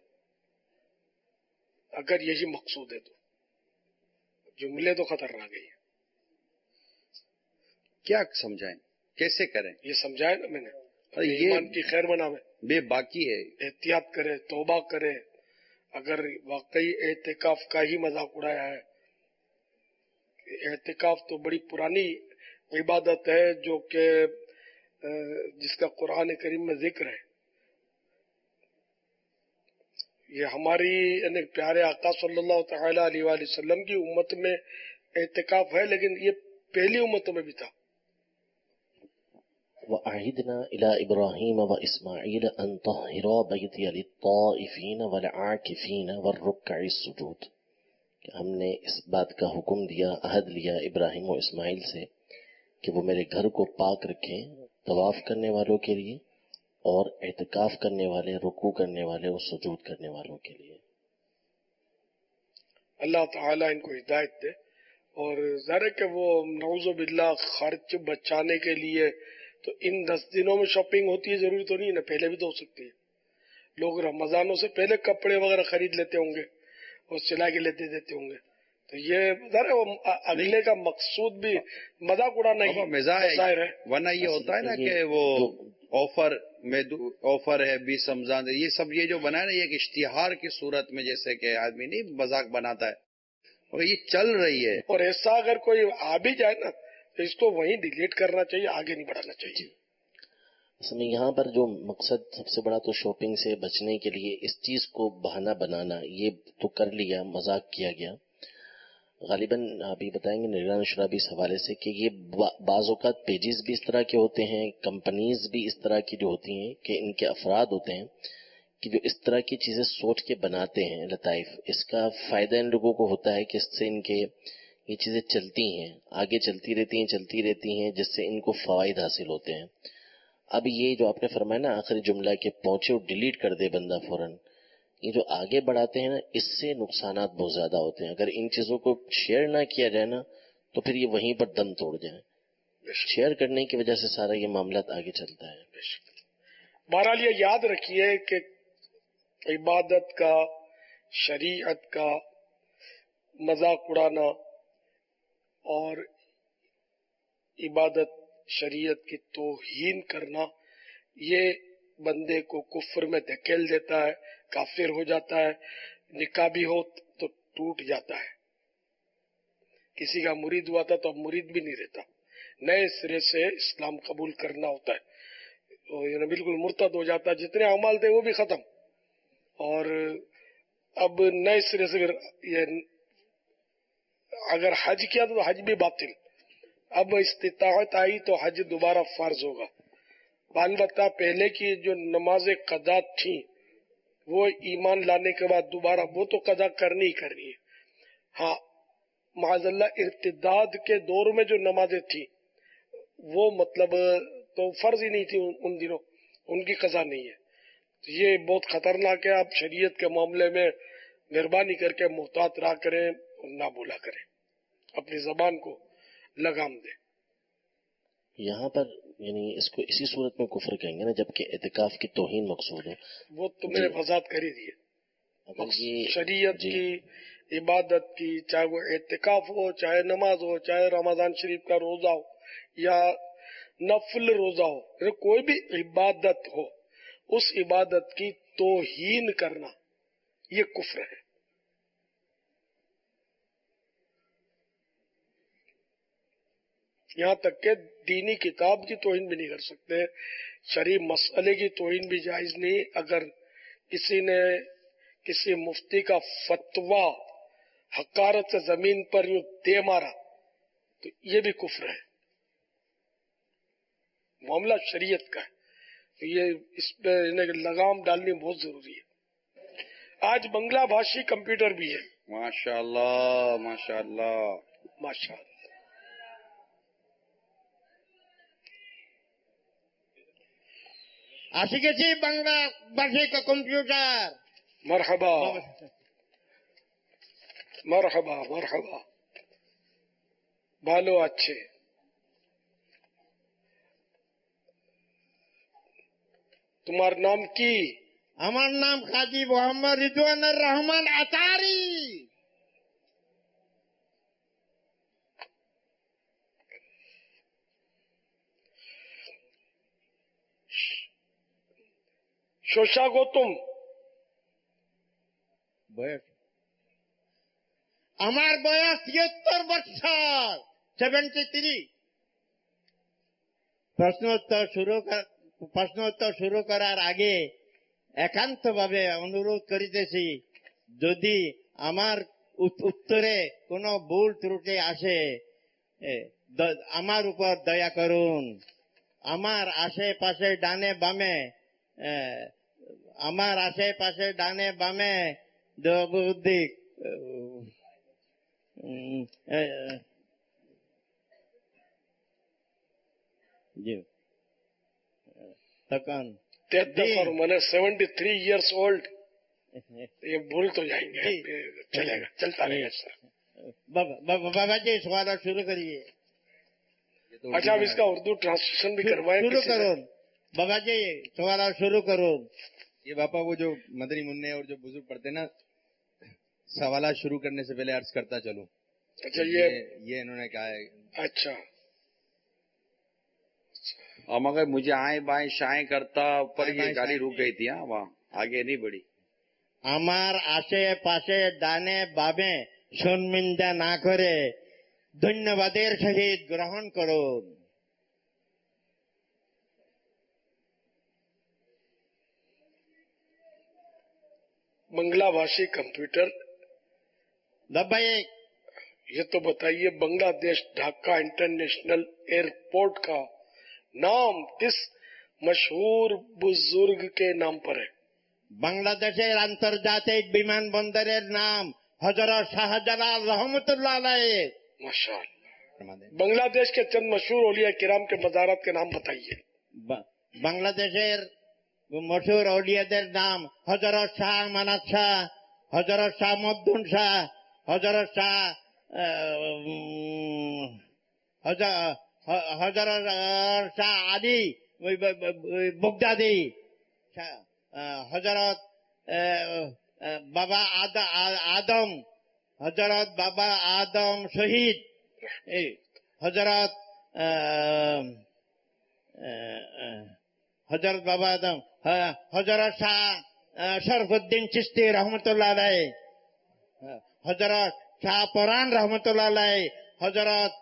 اگر یہی مقصود ہے تو جملے تو خطرناک ہے. کیا سمجھائیں، کیسے کریں؟ یہ سمجھائے نا میں نے، یہ ایمان کی خیر بناوے، بے باقی ہے، احتیاط کرے، توبہ کرے. اگر واقعی اعتکاف کا ہی مذاق اڑایا ہے، اعتکاف تو بڑی پرانی عبادت ہے جو کہ جس کا قرآن کریم میں ذکر ہے. یہ ہماری یعنی پیارے آقا صلی اللہ تعالی علیہ وآلہ وسلم کی امت میں اعتکاف ہے، لیکن یہ پہلی امتوں میں بھی تھا. وَأَعِدْنَا إِلَىٰ إِبْرَاهِيمَ وَإِسْمَاعِيلَ أَن طَهِّرَا بَيْتِيَ لِلطَّائِفِينَ وَالْعَاكِفِينَ وَالرُّكَّعِ السُّجُودِ، کہ ہم نے اس بات کا حکم دیا، عہد لیا ابراہیم و اسماعیل سے کہ وہ میرے گھر کو پاک رکھیں طواف کرنے والوں کے لیے اور اعتکاف کرنے والے، رکوع کرنے والے اور سجود کرنے والوں کے لیے. اللہ تعالیٰ ان کو ہدایت دے. اور ظاہر ہے کہ وہ نعوذ باللہ خرچ بچانے کے لیے تو ان دس دنوں میں شاپنگ ہوتی ہے، ضروری تو نہیں نا، پہلے بھی تو ہو سکتی ہے. لوگ رمضانوں سے پہلے کپڑے وغیرہ خرید لیتے ہوں گے اور سلا کے لیتے دیتے ہوں گے. تو یہ ظاہر ہے اگلے کا مقصود بھی مذاق اڑانا ہی ظاہر ہے. ورنہ یہ ہوتا ہے نا کہ وہ آفر میں آفر ہے بیس رمضان، یہ سب یہ جو بنا ہے نا، یہ ایک اشتہار کی صورت میں جیسے کہ آدمی نہیں مذاق بناتا ہے، اور یہ چل رہی ہے. اور ایسا اگر کوئی آ بھی جائے نا تو اس کو وہیں ڈیلیٹ کرنا چاہیے، آگے نہیں بڑھانا چاہیے. اصل میں یہاں پر جو مقصد سب سے بڑا تو شاپنگ سے بچنے کے لیے اس چیز کو بہانہ بنانا، یہ تو کر لیا، مذاق کیا گیا. غالباً ابھی بتائیں گے نگران شورا بھی اس حوالے سے کہ یہ بعض اوقات پیجز بھی اس طرح کے ہوتے ہیں، کمپنیز بھی اس طرح کی جو ہوتی ہیں کہ ان کے افراد ہوتے ہیں کہ جو اس طرح کی چیزیں سوچ کے بناتے ہیں لطائف. اس کا فائدہ ان لوگوں کو ہوتا ہے کہ اس سے ان کے یہ چیزیں چلتی ہیں، آگے چلتی رہتی ہیں چلتی رہتی ہیں جس سے ان کو فوائد حاصل ہوتے ہیں. اب یہ جو آپ نے فرمایا نا آخری جملہ کہ پہنچے اور ڈیلیٹ کر دے بندہ فوراً، یہ جو آگے بڑھاتے ہیں نا اس سے نقصانات بہت زیادہ ہوتے ہیں. اگر ان چیزوں کو شیئر نہ کیا جائے نا تو پھر یہ وہیں پر دم توڑ جائیں. شیئر کرنے کی وجہ سے سارا یہ معاملات آگے چلتا ہے. بہرحال یہ یاد رکھیے کہ عبادت کا، شریعت کا مذاق اڑانا اور عبادت شریعت کی توہین کرنا یہ बंदे को कुफ्र में धकेल देता है, काफिर हो जाता है। निकाह भी हो तो टूट जाता है। किसी का मुरीद हुआ था तो अब मुरीद भी नहीं रहता, नए सिरे से इस्लाम कबूल करना होता है, तो ये बिल्कुल मुर्तद हो जाता है। जितने अमाल थे वो भी खत्म, और अब नए सिरे से फिर ये अगर हज किया तो हज भी बातिल। अब इस्तिताअत आई तो हज दोबारा फर्ज होगा। बालबत्ता पहले की जो नमाजें कदा थी वो ईमान लाने के बाद दोबारा वो तो कदा करनी ही करनी है। हाँ, माज़अल्लाह इर्तिदाद के दौर में जो नमाजें थी वो मतलब तो फर्ज ही नहीं थी उन दिनों, उनकी कज़ा नहीं है। तो ये बहुत खतरनाक है। आप शरीयत के मामले में मेहरबानी करके मुहतात रहा करें और ना बोला करें, अपनी जबान को लगाम दें। यहाँ पर यानी इसको इसी सूरत में कुफ्र कहेंगे ना, जबकि एतिकाफ की तौहीन मकसूद हो। वो तो मैंने वजाहत कर ही दी है। शरीयत की इबादत की, चाहे वो एतिकाफ हो, चाहे नमाज हो, चाहे रमजान शरीफ का रोजा हो या नफल रोजा हो, कोई भी इबादत हो, उस इबादत की तौहीन करना ये कुफ्र है। यहाँ तक के दीनी किताब की तौहीन भी नहीं कर सकते, शरई मसले की तौहीन भी जायज नहीं। अगर किसी ने किसी मुफ्ती का फतवा हकारत से जमीन पर यूं दे मारा तो ये भी कुफ्र है। मामला शरीयत का है, तो ये इस पे लगाम डालनी बहुत जरूरी है। आज बंगला भाषी कंप्यूटर भी है। माशाअल्लाह माशाअल्लाह माशाअल्लाह। আশিকেছি বাংলা ভাষিক কম্পিউটার। मरहबा मरहबा मरहबा, भालो अच्छे। तुम्हार नाम की? আমার নাম কাজী মোহাম্মদ রিদওয়ানুর রহমান আতারি। শোষা গৌতম। বয়স আমার বয়স তিয়াত্তর বছর, সেভেন্টি থ্রি। প্রশ্নোত্তর শুরু প্রশ্নোত্তর শুরু করার আগে একান্তভাবে অনুরোধ করিতেছি, যদি আমার উত্তরে কোনো ভুল ত্রুটি আসে আমার উপর দয়া করুন। আমার আশেপাশে ডানে বামে আমার আশেপাশে ডানে বামে দেববুদ্ধি জি तकन मैंने सेवेंटी थ्री इयर्स ओल्ड, ये भूल तो जाएंगे, चलेगा, चलता रहेगा सर। बाबा जी सवाल शुरू करिए। अच्छा, अब इसका उर्दू ट्रांसलेशन भी करवाएं। शुरू करो बाबा जी, सवाल शुरू करो। ये बापा वो जो मदनी मुन्ने और जो बुजुर्ग पढ़ते ना, सवाल शुरू करने से पहले अर्ज करता चलूं। अच्छा, ये ये इन्होंने कहा है। अच्छा, हम अगर मुझे आए बाएं शाएं करता पर ये गाड़ी रुक गई थी। हाँ, वहाँ आगे नहीं बढ़ी। আমার আশেপাশে ডানে বামে শর্মিন্দা না করে ধন্যবাদের সহিত গ্রহণ করুন। बंगला भाषी कंप्यूटर। दबाइए। ये तो बताइए, बांग्लादेश ढाका इंटरनेशनल एयरपोर्ट का नाम किस मशहूर बुजुर्ग के नाम पर है? বাংলাদেশের আন্তর্জাতিক বিমানবন্দরের নাম হযরত শাহজালাল রহমতুল্লাহ আলাইহি। माशाअल्लाह। बांग्लादेश के चंद मशहूर औलिया किराम के मज़ारात के नाम बताइए। বাংলাদেশের মশহুর औलियाদের নাম হযরত শাহ মানাত শাহ, হযরত শাহ মদ্দুন শাহ, হযরত শাহ হযরত শাহ আলী বগদাদি, হযরত বাবা আদম, হযরত বাবা আদম শহীদ, হযরত হযরত বাবা আদম हजरत शाह शरफुद्दीन चिश्ती रहमतुल्लाह अलैह, हजरत शाह पुरान रहमतुल्लाह अलैह, हजरत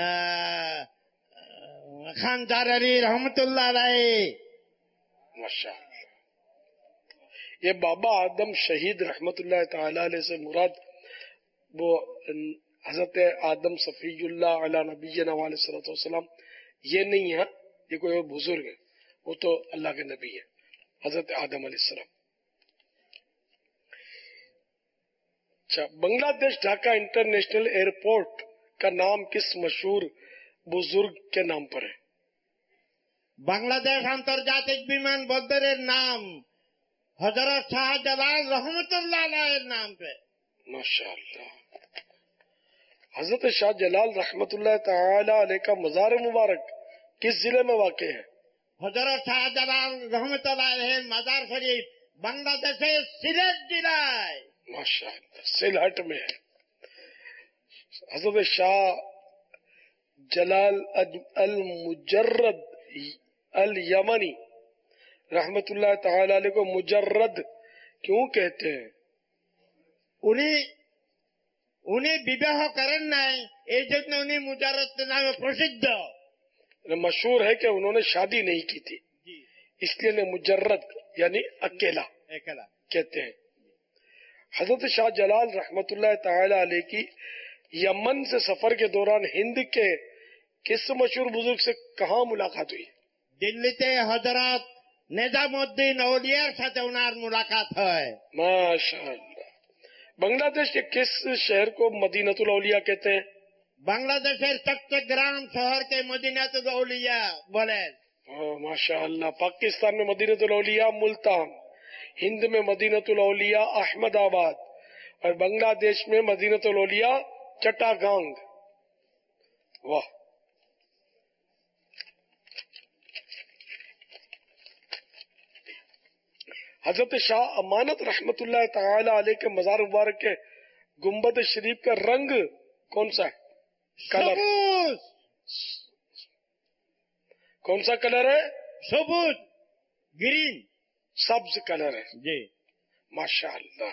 खान जाररी रहमतुल्लाह अलैह। माशाअल्लाह। ये बाबा आदम शहीद रहमतुल्लाह ताला अलैह से मुराद वो हजरत आदम सफीयुल्लाह अला नबीना वालेसलाम ये नहीं है, ये कोई और बुजुर्ग है, वो तो अल्लाह के नबी है हजरत आदम अलैहिस्सलाम। अच्छा, बांग्लादेश ढाका इंटरनेशनल एयरपोर्ट का नाम किस मशहूर बुजुर्ग के नाम पर है? बांग्लादेश आंतर्जातिक विमान बंदरेर नाम हजरत शाहजलाल रहमतुल्लाह अलैह नाम पे। माशाअल्लाह। हजरत शाहजलाल रहमतुल्लाह ताला अलैह का मजार मुबारक किस जिले में वाक़ है? हजरत शाहजलाल रहमतुल्लाह अलैह मजार शरीफ बांग्लादेश सिलेट जिला है। माशाअल्लाह, सिलहट में है। हजरत शाह जलाल अल मुजर्रद अल यमनी रहमतुल्लाह ताला अलैह को मुजर्रद क्यों कहते हैं? उन्हें उन्हें विवाह करें नहीं, एजत उन्हें मुजर्रद नाम प्रसिद्ध मशहूर है कि उन्होंने शादी नहीं की थी, इसलिए ने मुजर्रद यानी अकेला अकेला कहते हैं। हजरत शाह जलाल रहमतुल्लाह ताला अलैह की यमन से सफर के दौरान हिंद के किस मशहूर बुजुर्ग से कहाँ मुलाकात हुई? दिल्लीते हजरत निजामुद्दीन औलियार साथे उनार मुलाकात है। माशाअल्लाह। बांग्लादेश के किस शहर को मदीनतुल औलिया कहते हैं? बांग्लादेश चट्टग्राम शहर के मदीनतुल औलिया बोले। माशाअल्लाह। पाकिस्तान में मदीनतुल औलिया मुल्तान, हिंद में मदीनतुल औलिया अहमदाबाद और बांग्लादेश में मदीनतुल औलिया चट्टागांग। वाह। हजरत शाह अमानत रहमतुल्लाह ताला अलैह के मजार मुबारक के गुम्बद शरीफ का रंग कौन सा है? कलर कौन सा कलर है? सबूज ग्रीन सब्ज कलर है जी। माशाअल्लाह।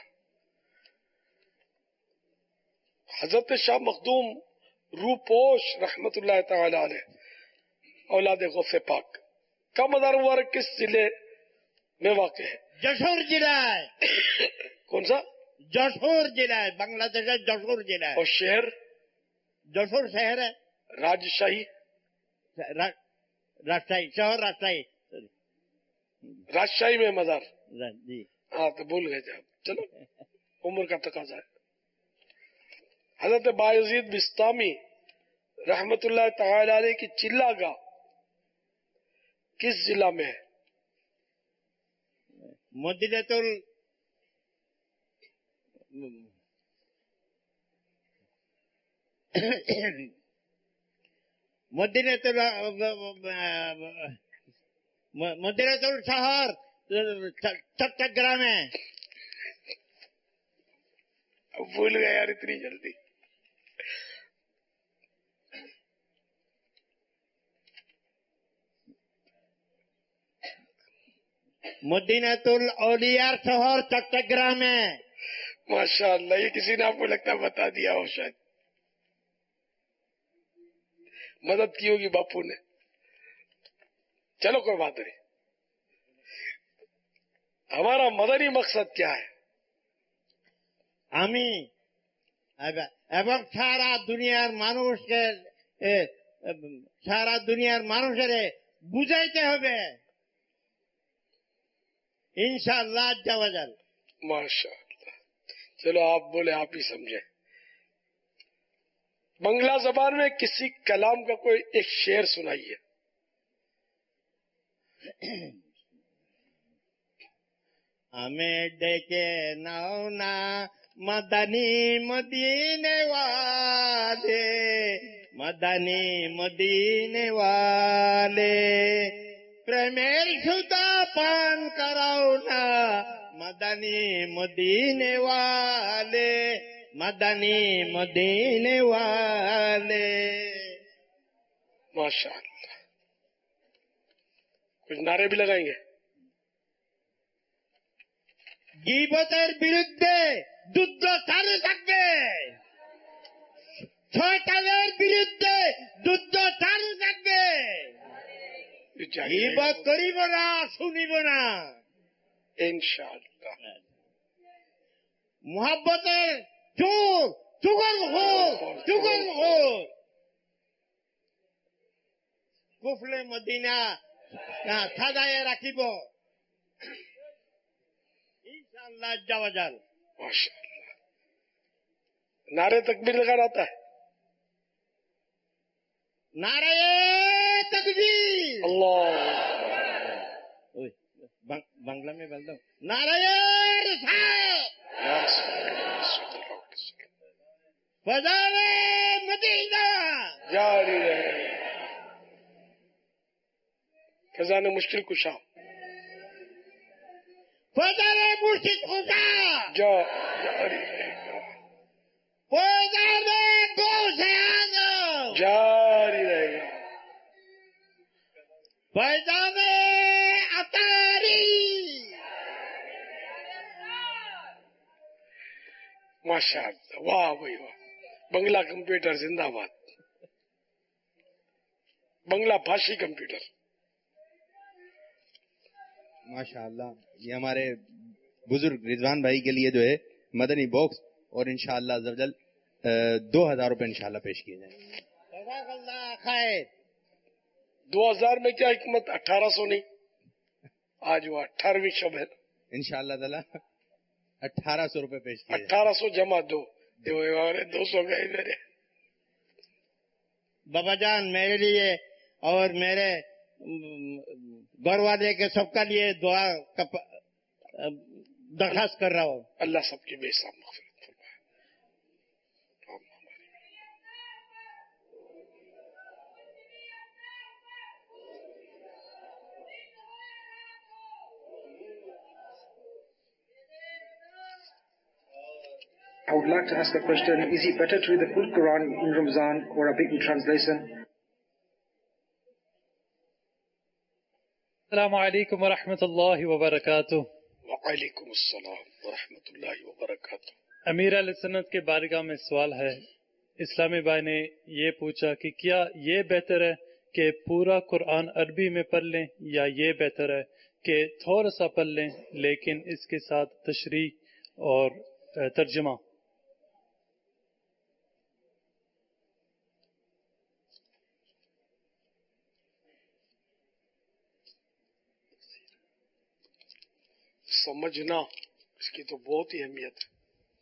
हजरत शाह मखदूम रूपोश रहमतुल्लाह ताला अलैह औलाद गौसे पाक का मजार मुबारक किस जिले में वाक़ है? जशोर जिला है। कौन सा? जशोर जिला है, बांग्लादेश का जशोर जिला है। और शहर? जशोर शहर है। राजशाही रा, राजशाही शहर राजशाही राजशाही में मजार जी। हाँ तो भूल गए थे आप, चलो उम्र का तकाजा है। हजरत बायजीद बिस्तामी रहमतुल्लाह ताला अलैह की चिल्लागाह किस जिला में है? मदीनतुल मदीनतुल मदीनतुल शहर चट्टग्राम में। भूल गए यार इतनी जल्दी। मदीनतुल औलिया शहर चट्टग्राम में। माशाअल्लाह, ये किसी ने आपको लगता बता दिया हो, शायद मदद की होगी बापू ने। चलो कोई बात नहीं। हमारा मदनी मकसद क्या है? আমি এবং সারা দুনিয়ার মানুষকে সারা দুনিয়ার মানুষের বুঝাইতে হবে इंशाअल्लाह जवाजल। माशाअल्लाह। चलो आप बोले, आप ही समझे। बंगला जबान में किसी कलाम का कोई एक शेर सुनाइए। हमें देखे नाओ ना मदनी मदीने वाले, मदनी मदीने वाले, प्रेमेर सुदा पान कराओ ना मदनी मदीने वाले, मदनी मदीने वाले। माशाअल्लाह। कुछ नारे भी लगाएंगे? গীবতের বিরুদ্ধে যুদ্ধ চালু থাকবে, শয়তানের বিরুদ্ধে যুদ্ধ চালু থাকবে। গীবত করিব না, শুনিব না ইনশাআল্লাহ। মুহাব্বতের চোর চুগল হোক, চুগল হোক। কুফলে মদিনা সাজায় রাখিব इंशाअल्लाह जवाजल। माशाअल्लाह। नारे तकबीर लगा रहता है। नारे तकबीर। अल्लाह। बांग्ला में बोल दो। नारे रिसालत। फजाए मदीना जारी रहे। फजाने मुश्किल कुशा। फजाए मुश्किल कुशा जा जारी रहेगा। फजाए गोशे आज़म जारी रहेगा। फजाए अतारी। माशाअल्लाह, वाह भाई वाह। बंगला कंप्यूटर जिंदाबाद। बंगला भाषी कंप्यूटर। माशाअल्लाह। ये हमारे बुजुर्ग रिजवान भाई के लिए जो है मदनी बॉक्स और इंशाअल्लाह अज़्ज़वजल दो हजार रुपए इंशाअल्लाह पेश किए जाएंगे। दो हजार में क्या हिकमत, अठारह सौ नहीं, आज वो अठारहवीं शब है इंशाअल्लाह ताला अठारह सौ रुपए पेश किए। अठारह सौ जमा दो, दो सौ गए मेरे। बाबा जान मेरे लिए और मेरे घर वाले के सबका लिए दुआ का दरखास्त कर रहा हूँ। अल्लाह सबकी बेहिसाब मग़फ़िरत फरमाए। I would like to ask a question. Is it better to read the full Quran in Ramadan or a big translation? السلام علیکم ورحمۃ اللہ وبرکاتہ۔ وعلیکم السلام ورحمۃ اللہ وبرکاتہ۔ امیر علیہ سنت کے بارگاہ میں سوال ہے، اسلامی بھائی نے یہ پوچھا کہ کیا یہ بہتر ہے کہ پورا قرآن عربی میں پڑھ لیں یا یہ بہتر ہے کہ تھوڑا سا پڑھ لیں لیکن اس کے ساتھ تشریح اور ترجمہ؟ समझना इसकी तो बहुत ही अहमियत है।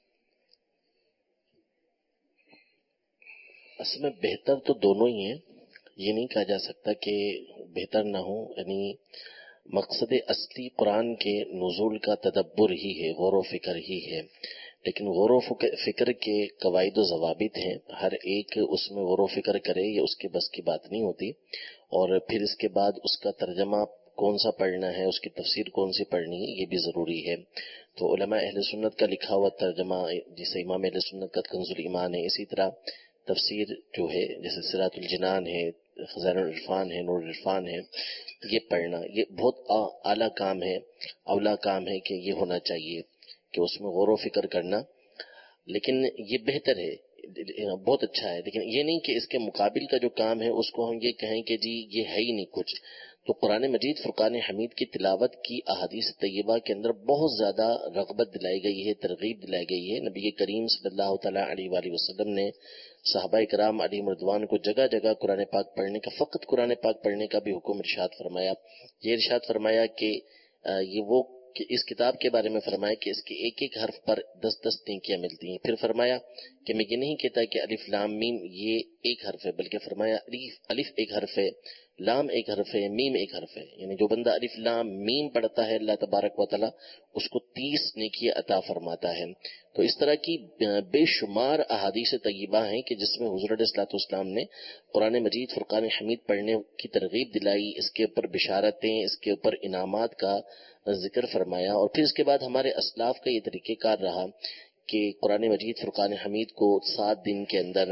असल में बेहतर तो दोनों ही हैं, ये नहीं कहा जा सकता कि बेहतर ना हो। यानी मकसद असली कुरान के नुज़ूल का तदब्बुर ही है, गौर व फिक्र ही है, लेकिन गौर व फिक्र के कवायद व ज़वाबित हैं। हर एक उसमें गौर व फिक्र करे ये उसके बस की बात नहीं होती। और फिर इसके बाद उसका तर्जमा कौन सा पढ़ना है, उसकी तफसीर कौन सी पढ़नी है, ये भी ज़रूरी है। तो उलमा अहले सुन्नत का लिखा हुआ तर्जमा, जिसे इमाम अहले सुन्नत का कंजुल ईमान है, इसी तरह तफसीर जो है जैसे सिरातुल जिनान है, खज़ानुल इरफान है, नूरुल इरफान है, ये पढ़ना ये बहुत आला काम है, अवला काम है कि ये होना चाहिए कि उसमें गौर व फिक्र करना। लेकिन ये बेहतर है, बहुत अच्छा है, लेकिन ये नहीं कि इसके मुकाबिल का जो काम है उसको हम ये कहें कि जी ये है ही नहीं कुछ। तो कुरान मजीद फुरकान हमीद की तिलावत की अहादीस तैयबा के अंदर बहुत ज़्यादा रग़बत दिलाई गई है, तरगीब दिलाई गई है। नबी करीम सल्लल्लाहु तआला अलैहि वसल्लम ने सहाबा किराम अलैहिम रिज़वान को जगह जगह कुरान पाक पढ़ने का, फ़कत कुरान पाक पढ़ने का भी हुक्म इरशाद फरमाया। ये इरशाद फरमाया कि ये वो कि इस किताब के बारे में फरमाया कि इसके एक एक हर्फ पर दस दस नेकियां मिलती हैं। फिर फरमाया कि मैं ये नहीं कहता कि अलिफ लाम मीम ये एक हर्फ है, बल्कि फरमाया अलिफ अलिफ एक हर्फ है, लाम एक हर्फ है, मीम एक हर्फ है। यानी जो बंदा अलिफ लाम मीम पढ़ता है अल्लाह तबारक व तआला उसको तीस नेकियां अता फरमाता है। तो इस तरह की बेशुमार अहादीस तय्यबा हैं कि जिसमें हुज़ूर अलैहिस्सलातु वस्सलाम ने कुरान मजीद फुरकान हमीद पढ़ने की तरगीब दिलाई, इसके ऊपर बिशारतें, इसके ऊपर इनामात का जिक्र फरमाया। और फिर इसके बाद हमारे असलाफ का ये तरीक़ेकार रहा कि कुरान मजीद फुरकान हमीद को सात दिन के अंदर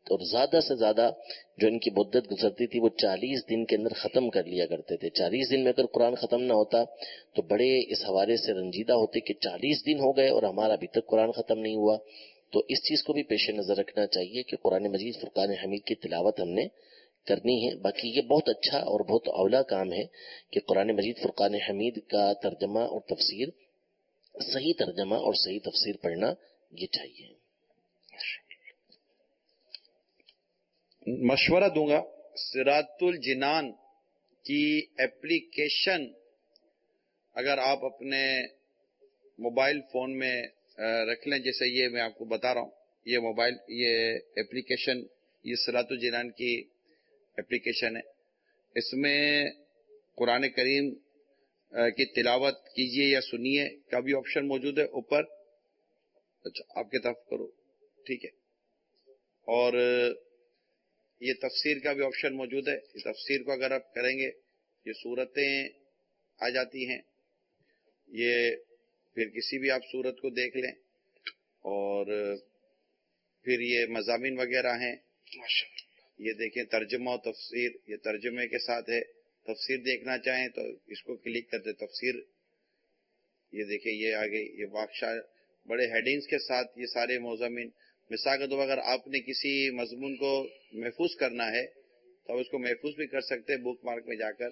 اور زیادہ سے زیادہ جو ان کی مدت گزرتی تھی وہ چالیس دن کے اندر ختم کر لیا کرتے تھے. چالیس دن میں اگر قرآن ختم نہ ہوتا تو بڑے اس حوالے سے رنجیدہ ہوتے کہ چالیس دن ہو گئے اور ہمارا ابھی تک قرآن ختم نہیں ہوا. تو اس چیز کو بھی پیش نظر رکھنا چاہیے کہ قرآن مجید فرقان حمید کی تلاوت ہم نے کرنی ہے. باقی یہ بہت اچھا اور بہت اولا کام ہے کہ قرآن مجید فرقان حمید کا ترجمہ اور تفسیر، صحیح ترجمہ اور صحیح تفسیر پڑھنا یہ چاہیے. مشورہ دوں گا، صراط الجنان کی ایپلیکیشن اگر آپ اپنے موبائل فون میں رکھ لیں، جیسے یہ میں آپ کو بتا رہا ہوں، یہ موبائل یہ ایپلیکیشن، یہ صراط الجنان کی ایپلیکیشن ہے. اس میں قرآن کریم کی تلاوت کیجئے یا سنیے کا بھی آپشن موجود ہے اوپر. اچھا آپ کی طرف کرو، ٹھیک ہے. اور یہ تفسیر کا بھی آپشن موجود ہے. یہ تفسیر کو اگر آپ کریں گے یہ صورتیں آ جاتی ہیں، یہ پھر کسی بھی آپ صورت کو دیکھ لیں، اور پھر یہ مضامین وغیرہ ہیں. یہ دیکھیں ترجمہ و تفسیر، یہ ترجمے کے ساتھ ہے. تفسیر دیکھنا چاہیں تو اس کو کلک کرتے تفسیر، یہ دیکھیں یہ آگے یہ واقعہ بڑے ہیڈنگز کے ساتھ یہ سارے مضامین. مثال کے طور پر اگر آپ نے کسی مضمون کو محفوظ کرنا ہے تو آپ اس کو محفوظ بھی کر سکتے ہیں بک مارک میں جا کر،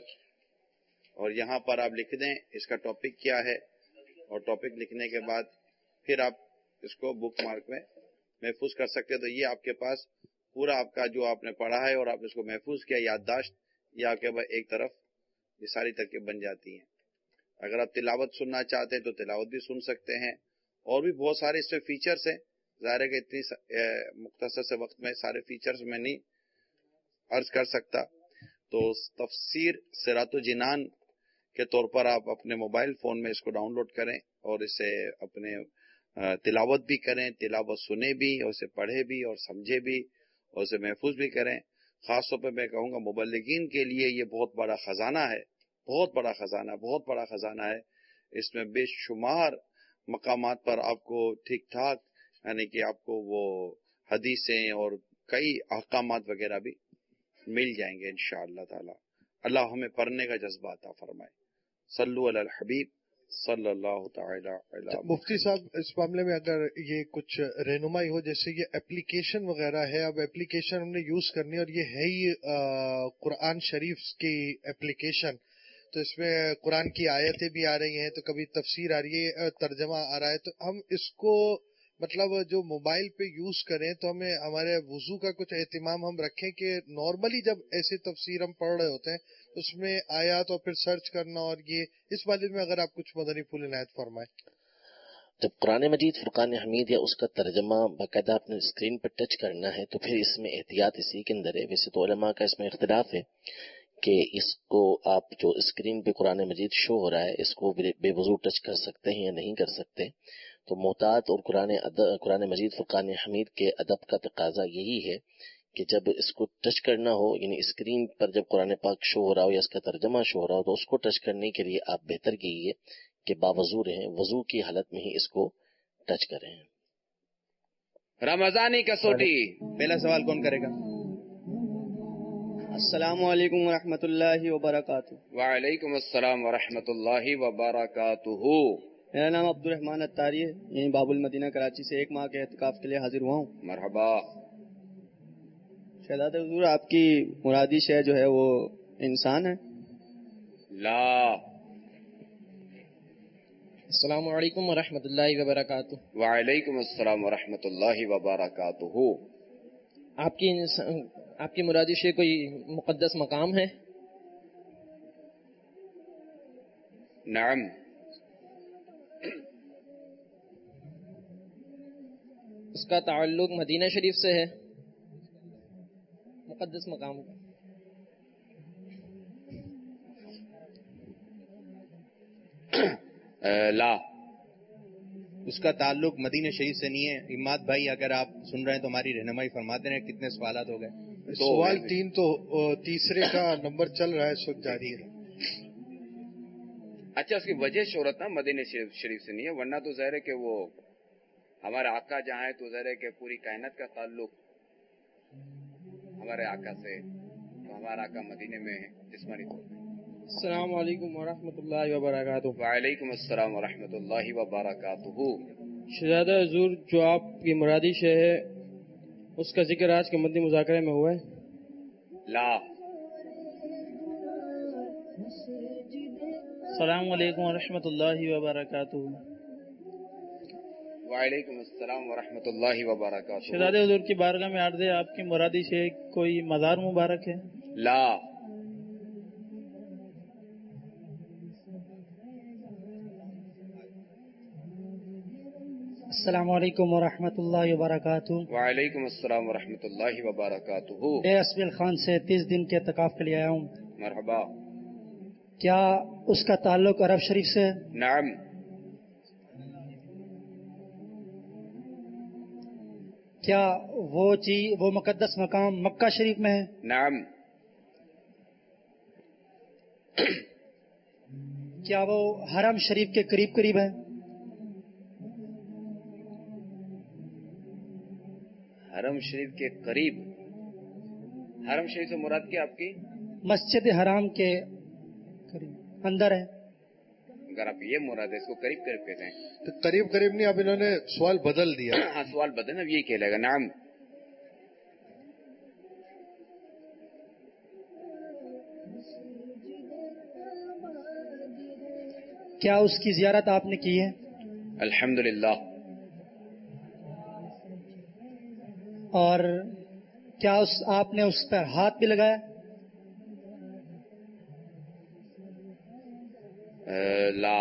اور یہاں پر آپ لکھ دیں اس کا ٹاپک کیا ہے، اور ٹاپک لکھنے کے بعد پھر آپ اس کو بک مارک میں محفوظ کر سکتے ہیں. تو یہ آپ کے پاس پورا آپ کا جو آپ نے پڑھا ہے اور آپ نے اس کو محفوظ کیا، یادداشت، یہ آپ کے پاس ایک طرف یہ ساری ترکیب بن جاتی ہیں. اگر آپ تلاوت سننا چاہتے ہیں تو تلاوت بھی سن سکتے ہیں، اور بھی بہت سارے اس میں فیچرز ہیں. ظاہر ہے کہ اتنی مختصر سے وقت میں سارے فیچرز میں نہیں عرض کر سکتا. تو تفسیر صراط الجنان کے طور پر آپ اپنے موبائل فون میں اس کو ڈاؤن لوڈ کریں اور اسے اپنے تلاوت بھی کریں، تلاوت سنے بھی، اور اسے پڑھے بھی اور سمجھے بھی اور اسے محفوظ بھی کریں. خاص طور پہ میں کہوں گا مبلغین کے لیے یہ بہت بڑا خزانہ ہے، بہت بڑا خزانہ بہت بڑا خزانہ ہے. اس میں بے شمار مقامات پر آپ کو ٹھیک ٹھاک یعنی کہ آپ کو وہ حدیثیں اور کئی احکامات وغیرہ بھی مل جائیں گے انشاءاللہ تعالی. اللہ ہمیں پڑھنے کا جذبہ عطا فرمائے. صلو علی الحبیب صلی اللہ تعالی علی. مفتی صاحب اس معاملے میں اگر یہ کچھ رہنمائی ہو، جیسے یہ اپلیکیشن وغیرہ ہے، اب اپلیکیشن ہم نے یوز کرنی اور یہ ہے ہی قرآن شریف کی اپلیکیشن، تو اس میں قرآن کی آیتیں بھی آ رہی ہیں، تو کبھی تفسیر آ رہی ہے، ترجمہ آ رہا ہے، تو ہم اس کو مطلب جو موبائل پہ یوز کریں تو ہمیں ہمارے وضو کا کچھ اہتمام ہم رکھیں کہ نارملی جب ایسے تفسیر ہم پڑھ رہے ہوتے ہیں اس میں آیات اور پھر سرچ کرنا، اور یہ اس بارے میں اگر آپ کچھ مدنی پھول عنایت فرمائیں. جب قرآن مجید فرقان حمید یا اس کا ترجمہ باقاعدہ اپنے اسکرین پر ٹچ کرنا ہے تو پھر اس میں احتیاط اسی کے اندر ہے. ویسے تو علماء کا اس میں اختلاف ہے کہ اس کو آپ جو اسکرین پہ قرآن مجید شو ہو رہا ہے اس کو بے وضو ٹچ کر سکتے ہیں یا نہیں کر سکتے. تو محتاط اور قرآن قرآن مجید فرقان حمید کے ادب کا تقاضا یہی ہے کہ جب اس کو ٹچ کرنا ہو، یعنی اسکرین پر جب قرآن پاک شو ہو رہا ہو یا اس کا ترجمہ شو ہو رہا ہو، تو اس کو ٹچ کرنے کے لیے آپ بہتر کیجیے کہ باوضو رہیں، وضو کی حالت میں ہی اس کو ٹچ کریں. رمضانی کسوٹی پہلا سوال کون کرے گا؟ السلام علیکم ورحمۃ اللہ وبرکاتہ. وعلیکم السلام ورحمۃ اللہ وبرکاتہ. میرا نام عبد الرحمان اتاری ہے، یہیں باب المدینہ کراچی سے ایک ماہ کے اعتکاف کے لیے حاضر ہوا ہوں. مرحبا. شہزادہ حضور، آپ کی مرادی شے جو ہے وہ انسان ہے؟ لا. السلام علیکم ورحمۃ اللہ وبرکاتہ. وعلیکم السلام ورحمۃ اللہ وبرکاتہ. آپ کی آپ کی مرادی شے کوئی مقدس مقام ہے؟ نعم. اس کا تعلق مدینہ شریف سے ہے، مقدس مقام کا؟ لا، اس کا تعلق مدینہ شریف سے نہیں ہے. اماد بھائی اگر آپ سن رہے ہیں تو ہماری رہنمائی فرماتے ہیں. کتنے سوالات ہو گئے؟ سوال تین تو تیسرے کا نمبر چل رہا ہے، اس وقت جاری ہے. اچھا، اس کی وجہ شہرت نا مدینہ شریف سے نہیں ہے، ورنہ تو ظاہر ہے کہ وہ ہمارے آقا جہاں ہے تو ظاہر ہے کہ پوری کائنات کا تعلق हमारे आका से, तो हमारा आका मदीने में है जिस्मानी तौर पे। अस्सलाम वालेकुम वरहमतुल्लाहि वबरकातुहू। वालेकुम अस्सलाम वरहमतुल्लाहि वबरकातुहू। शहजादा हुजूर, जो आपकी मुरादी शे है उसका जिक्र आज के मदनी मुज़ाकरे में हुआ है? ला। अस्सलाम वालेकुम वरहमतुल्लाहि वबरकातुहू। वालेकुम अस्सलाम वरहमतुल्लाहि वबरकातुहू। शहजादे हुजूर की बारगाह में अर्ज़ है, आपकी मुरादी शे कोई मज़ार मुबारक है? ला। अस्सलाम वालेकुम वरहमतुल्लाहि वबरकातुहू। वालेकुम अस्सलाम वरहमतुल्लाहि वबरकातुहू। ए असबिल खान से तीस दिन के एतकाफ के लिए आया हूँ। मरहबा। क्या उसका ताल्लुक अरब शरीफ से? नाम। क्या वो चीज वो मुकद्दस मकाम मक्का शरीफ में है? नाम। क्या वो हरम शरीफ के करीब करीब है? हरम शरीफ के करीब। हरम शरीफ से मुराद क्या आपकी? मस्जिद हराम के करीब अंदर है। अगर आप ये मुराद है, इसको करीब करीब कहते हैं। तो करीब करीब नहीं, अब इन्होंने सवाल बदल दिया। हाँ, सवाल बदल, अब यही कहलेगा। नाम। क्या उसकी जियारत आपने की है? अल्हम्दुलिल्लाह। और क्या उस आपने उस पर हाथ भी लगाया? ला।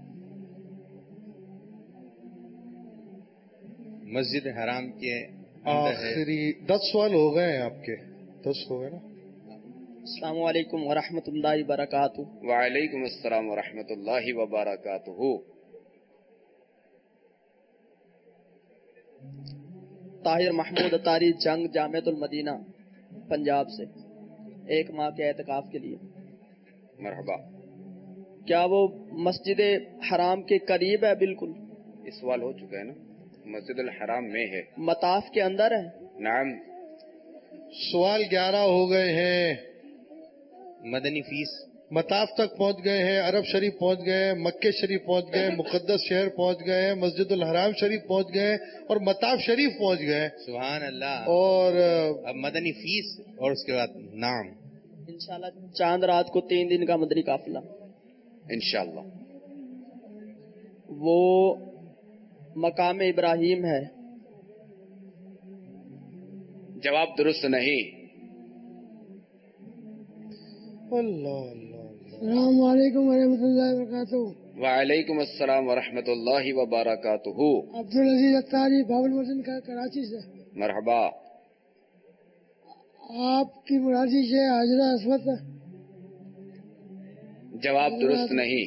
मस्जिद हराम के आखिरी दस सवाल हो गए हैं आपके। दस हो गए ना। अस्सलाम वालेकुम वरहमतुल्लाहि वबरकातुहू। वालेकुम अस्सलाम वरहमतुल्लाहि वबरकातुहू। ताहिर महमूद अतारी जंग जामिअतुल मदीना पंजाब से, एक माह के एतकाफ के लिए। मरहबा। क्या वो मस्जिद हराम के करीब है? बिल्कुल। इस सवाल हो चुका है ना। मस्जिद अल हराम में है। मताफ के अंदर है? नाम। सवाल ग्यारह हो गए हैं। मदनी फीस। मताफ तक पहुंच गए हैं, अरब शरीफ पहुंच गए हैं, मक्के शरीफ पहुंच गए, मुकद्दस शहर पहुंच गए हैं, मस्जिद उल हराम शरीफ पहुंच गए और मताफ शरीफ पहुंच गए। सुभान अल्लाह। और अब मदनी फीस और उसके बाद नाम। इंशाल्लाह चांद रात को तीन दिन का मदनी काफिला। इंशाल्लाह। वो मकाम इब्राहिम है? जवाब दुरुस्त नहीं। अल्लाह अल्लाह। अस्सलाम वालेकुम वरहमतुल्लाहि वबरकातुहू। वालेकुम अस्सलाम वरहमतुल्लाहि वबरकातुहू। अब्दुल अजीज अत्तारी बाबुल मदीन का कराची से। मरहबा। आपकी मुरादी से हाजरा अस्वद। जवाब दुरुस्त नहीं।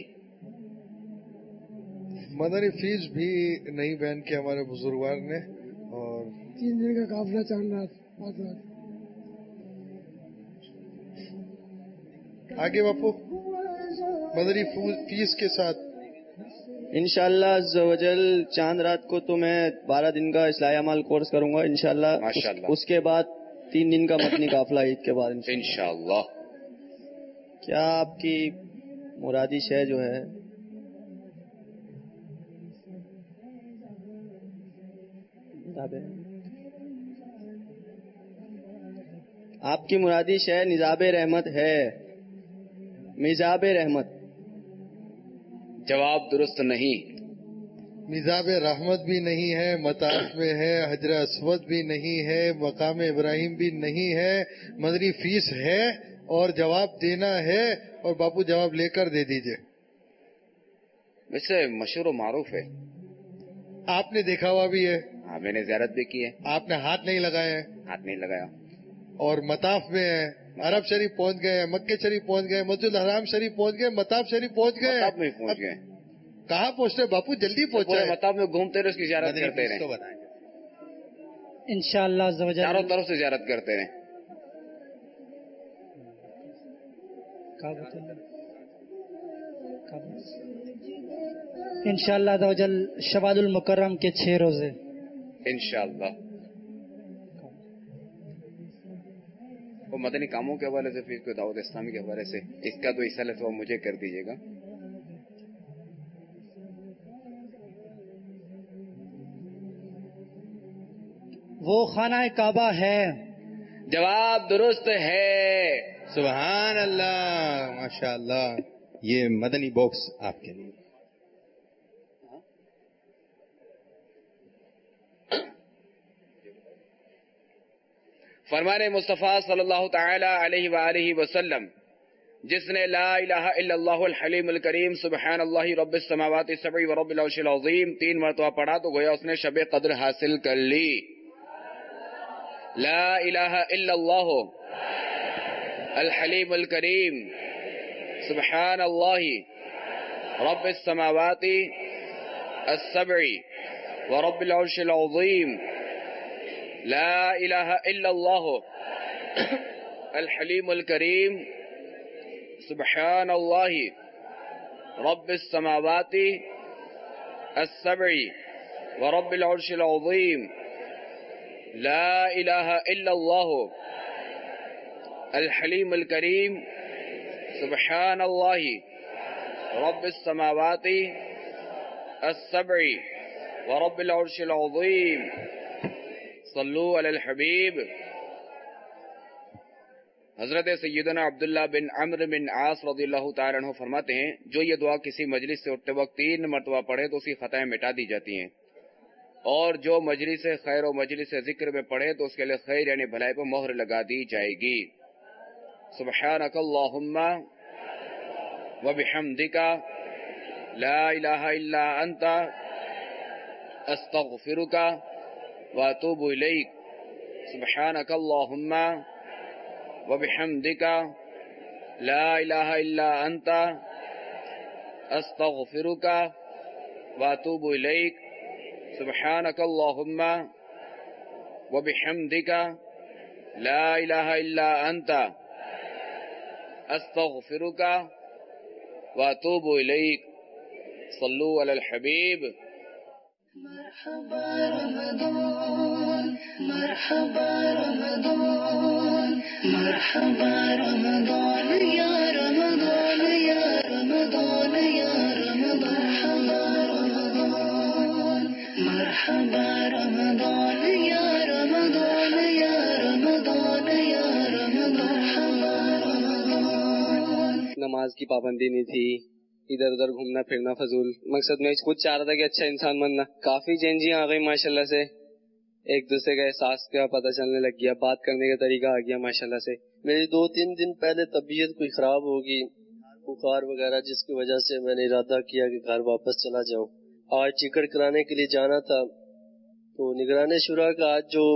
मदनी फीस भी नहीं बयान किया हमारे बुजुर्गवार ने। और तीन दिन का काफिला चांद रात पाँच रात। आगे बापू मदनी फीस के साथ इंशाल्लाह अज़्ज़वजल चांद रात को तो मैं बारह दिन का इस्लाही अमाल कोर्स करूंगा इंशाल्लाह। माशाल्लाह। उसके बाद तीन दिन का मदनी काफिला ईद के बाद इंशाल्लाह। क्या आपकी मुरादी शह जो है आपकी मुरादी शह निजाब रहमत है? मिजाब रहमत। जवाब दुरुस्त नहीं। मिजाब रहमत भी नहीं है, मताफ में है, हजर अस्वद भी नहीं है, मकाम इब्राहिम भी नहीं है, मदनी फीस है और जवाब देना है। और बापू जवाब लेकर दे दीजिए। वैसे मशहूर और मारूफ है। आपने देखा हुआ भी है। हाँ, मैंने ज़ियारत भी की है। आपने हाथ नहीं लगाए हैं। हाथ नहीं लगाया। और मताफ में है, अरब शरीफ पहुंच गए, मक्के शरीफ पहुंच गए, मस्जिद हराम शरीफ पहुंच गए, मताफ शरीफ पहुंच गए। मताफ में पहुंच गए। कहाँ पहुंचते बापू? जल्दी पहुंचे। मताफ में घूमते रहे, उसकी ज़ियारत करते रहे। इंशाअल्लाह अज़्ज़वजल चारों तरफ से ज़ियारत करते रहे। इंशाअल्लाह अज़्ज़वजल शवादुल मुकर्रम के छह रोजे इंशाअल्लाह। وہ مدنی کاموں کے حوالے سے، پھر کوئی دعوت اسلامی کے حوالے سے اس کا تو حصہ ہے تو مجھے کر دیجیے گا. وہ خانہ کعبہ ہے. جواب درست ہے. سبحان اللہ، ماشاء اللہ. یہ مدنی باکس آپ کے لیے. فرمان مصطفیٰ صلی اللہ تعالی علیہ وآلہ وسلم، جس نے لا الہ الا اللہ الحلیم الکریم سبحان اللہ رب السماوات السبع و رب العرش العظیم تین مرتبہ پڑھا تو گویا اس نے شب قدر حاصل کر لی. لا الہ الا اللہ الحلیم الکریم سبحان اللہ رب السماوات السبع و رب العرش العظیم. لا الہ الا اللہ الحلیم الکریم سبحان اللہ رب السماوات السبع و رب العرش العظیم. لا الہ الا اللہ الحلیم الکریم سبحان اللہ رب السماوات السبع و رب العرش العظیم. صلو علی الحبیب. حضرت سیدنا عبداللہ بن عمرو بن عاص رضی اللہ تعالیٰ عنہ فرماتے ہیں، جو یہ دعا کسی مجلس سے اٹھتے وقت تین مرتبہ پڑھے تو اس کی خطائیں مٹا دی جاتی ہیں، اور جو مجلس خیر و مجلس ذکر میں پڑھے تو اس کے لیے خیر یعنی بھلائی پر مہر لگا دی جائے گی. سبحانک اللہم و بحمدک لا الہ الا انت استغفرک واتوب الیک. سبحانک اللہم و بحمدک لا الہ الا انت استغفرک واتوب الیک. سبحانک اللہم و بحمدک لا الہ الا انت استغفرک واتوب الیک. صلو علی الحبیب. مرحبا رمضان مرحبا رمضان مرحبا رمضان یا رمضان یا رمضان یا رمضان مرحبا رمضان یا رمضان یا رمضان یا رمضان. نماز کی پابندی نہیں تھی، ادھر ادھر گھومنا پھرنا فضول. مقصد میں خود چاہ رہا تھا کہ اچھا انسان بننا. کافی چینجیں آ گئی ماشاءاللہ سے، ایک دوسرے کا احساس کا پتہ چلنے لگ گیا، بات کرنے کا طریقہ آ گیا ماشاءاللہ سے. میری دو تین دن پہلے طبیعت کوئی خراب ہوگی، بخار وغیرہ، جس کی وجہ سے میں نے ارادہ کیا کہ گھر واپس چلا جاؤں. آج ٹکٹ کرانے کے لیے جانا تھا، تو نگران شورا کا آج جو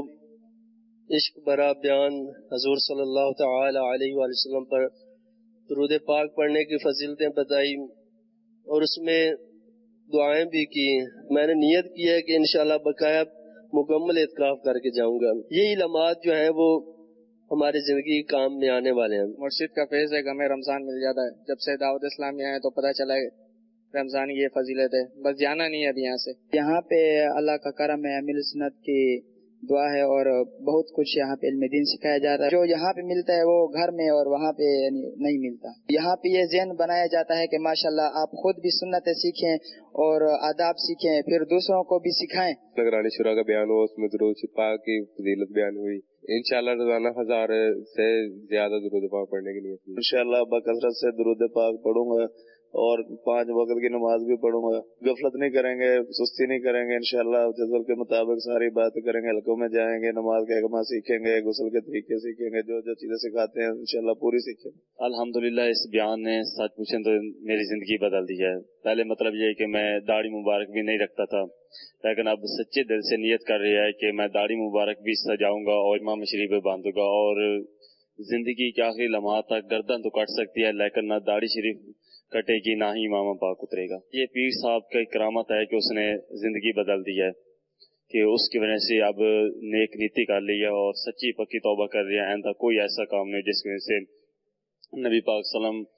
عشق برا بیان حضور صلی اللہ تعالی علیہ وآلہ وسلم پر درود پاک پڑھنے کی فضیلتیں بتائی اور اس میں دعائیں بھی کی. میں نے نیت کی ہے کہ انشاءاللہ بقایا مکمل اعتکاف کر کے جاؤں گا. یہ علامات جو ہیں وہ ہماری زندگی کام میں آنے والے ہیں. مرشد کا فیض ہے کہ ہمیں رمضان مل جاتا ہے. جب سے دعوت اسلامی آئے تو پتہ چلا ہے رمضان یہ فضیلت ہے، بس جانا نہیں ہے ابھی یہاں سے. یہاں پہ اللہ کا کرم ہے، امیر سنت کی دعا ہے اور بہت کچھ یہاں پہ علم دین سکھایا جاتا ہے. جو یہاں پہ ملتا ہے وہ گھر میں اور وہاں پہ نہیں ملتا. یہاں پہ یہ ذہن بنایا جاتا ہے کہ ماشاءاللہ آپ خود بھی سنتیں سیکھیں اور آداب سیکھیں، پھر دوسروں کو بھی سکھائیں. نگرانی شورا کا بیان ہوا، اس میں درود پاک کی فضیلت بیان ہوئی. انشاءاللہ روزانہ ہزار سے زیادہ درود پاک پڑھنے کی نیت ہے. انشاءاللہ بکثرت سے درود پاک پڑھوں گا اور پانچ وقت کی نماز بھی پڑھوں گا. غفلت نہیں کریں گے، سستی نہیں کریں گے. انشاءاللہ جذل کے مطابق ساری باتیں کریں گے، حلقوں میں جائیں گے، نماز کے احکامات سیکھیں گے، غسل کے طریقے سیکھیں گے، جو جو چیزیں سکھاتے ہیں انشاءاللہ پوری سیکھیں گے. الحمدللہ اس بیان نے سچ پوچھیں تو میری زندگی بدل دی ہے. پہلے مطلب یہ کہ میں داڑھی مبارک بھی نہیں رکھتا تھا، لیکن اب سچے دل سے نیت کر رہا ہے کہ میں داڑھی مبارک بھی سجاؤں گا اور امام شریف پہ باندھوں گا. اور زندگی کے آخری لمحات تک گردن تو کٹ سکتی ہے لیکن نہ داڑھی شریف کٹے گی نہ ہی امام پاک اترے گا. یہ پیر صاحب کا کرامت ہے کہ اس نے زندگی بدل دی ہے، کہ اس کی وجہ سے اب نیک نیتی کر لی ہے اور سچی پکی توبہ کر رہی ہے. آئندہ کوئی ایسا کام نہیں جس کی وجہ سے نبی پاک صلی اللہ علیہ وسلم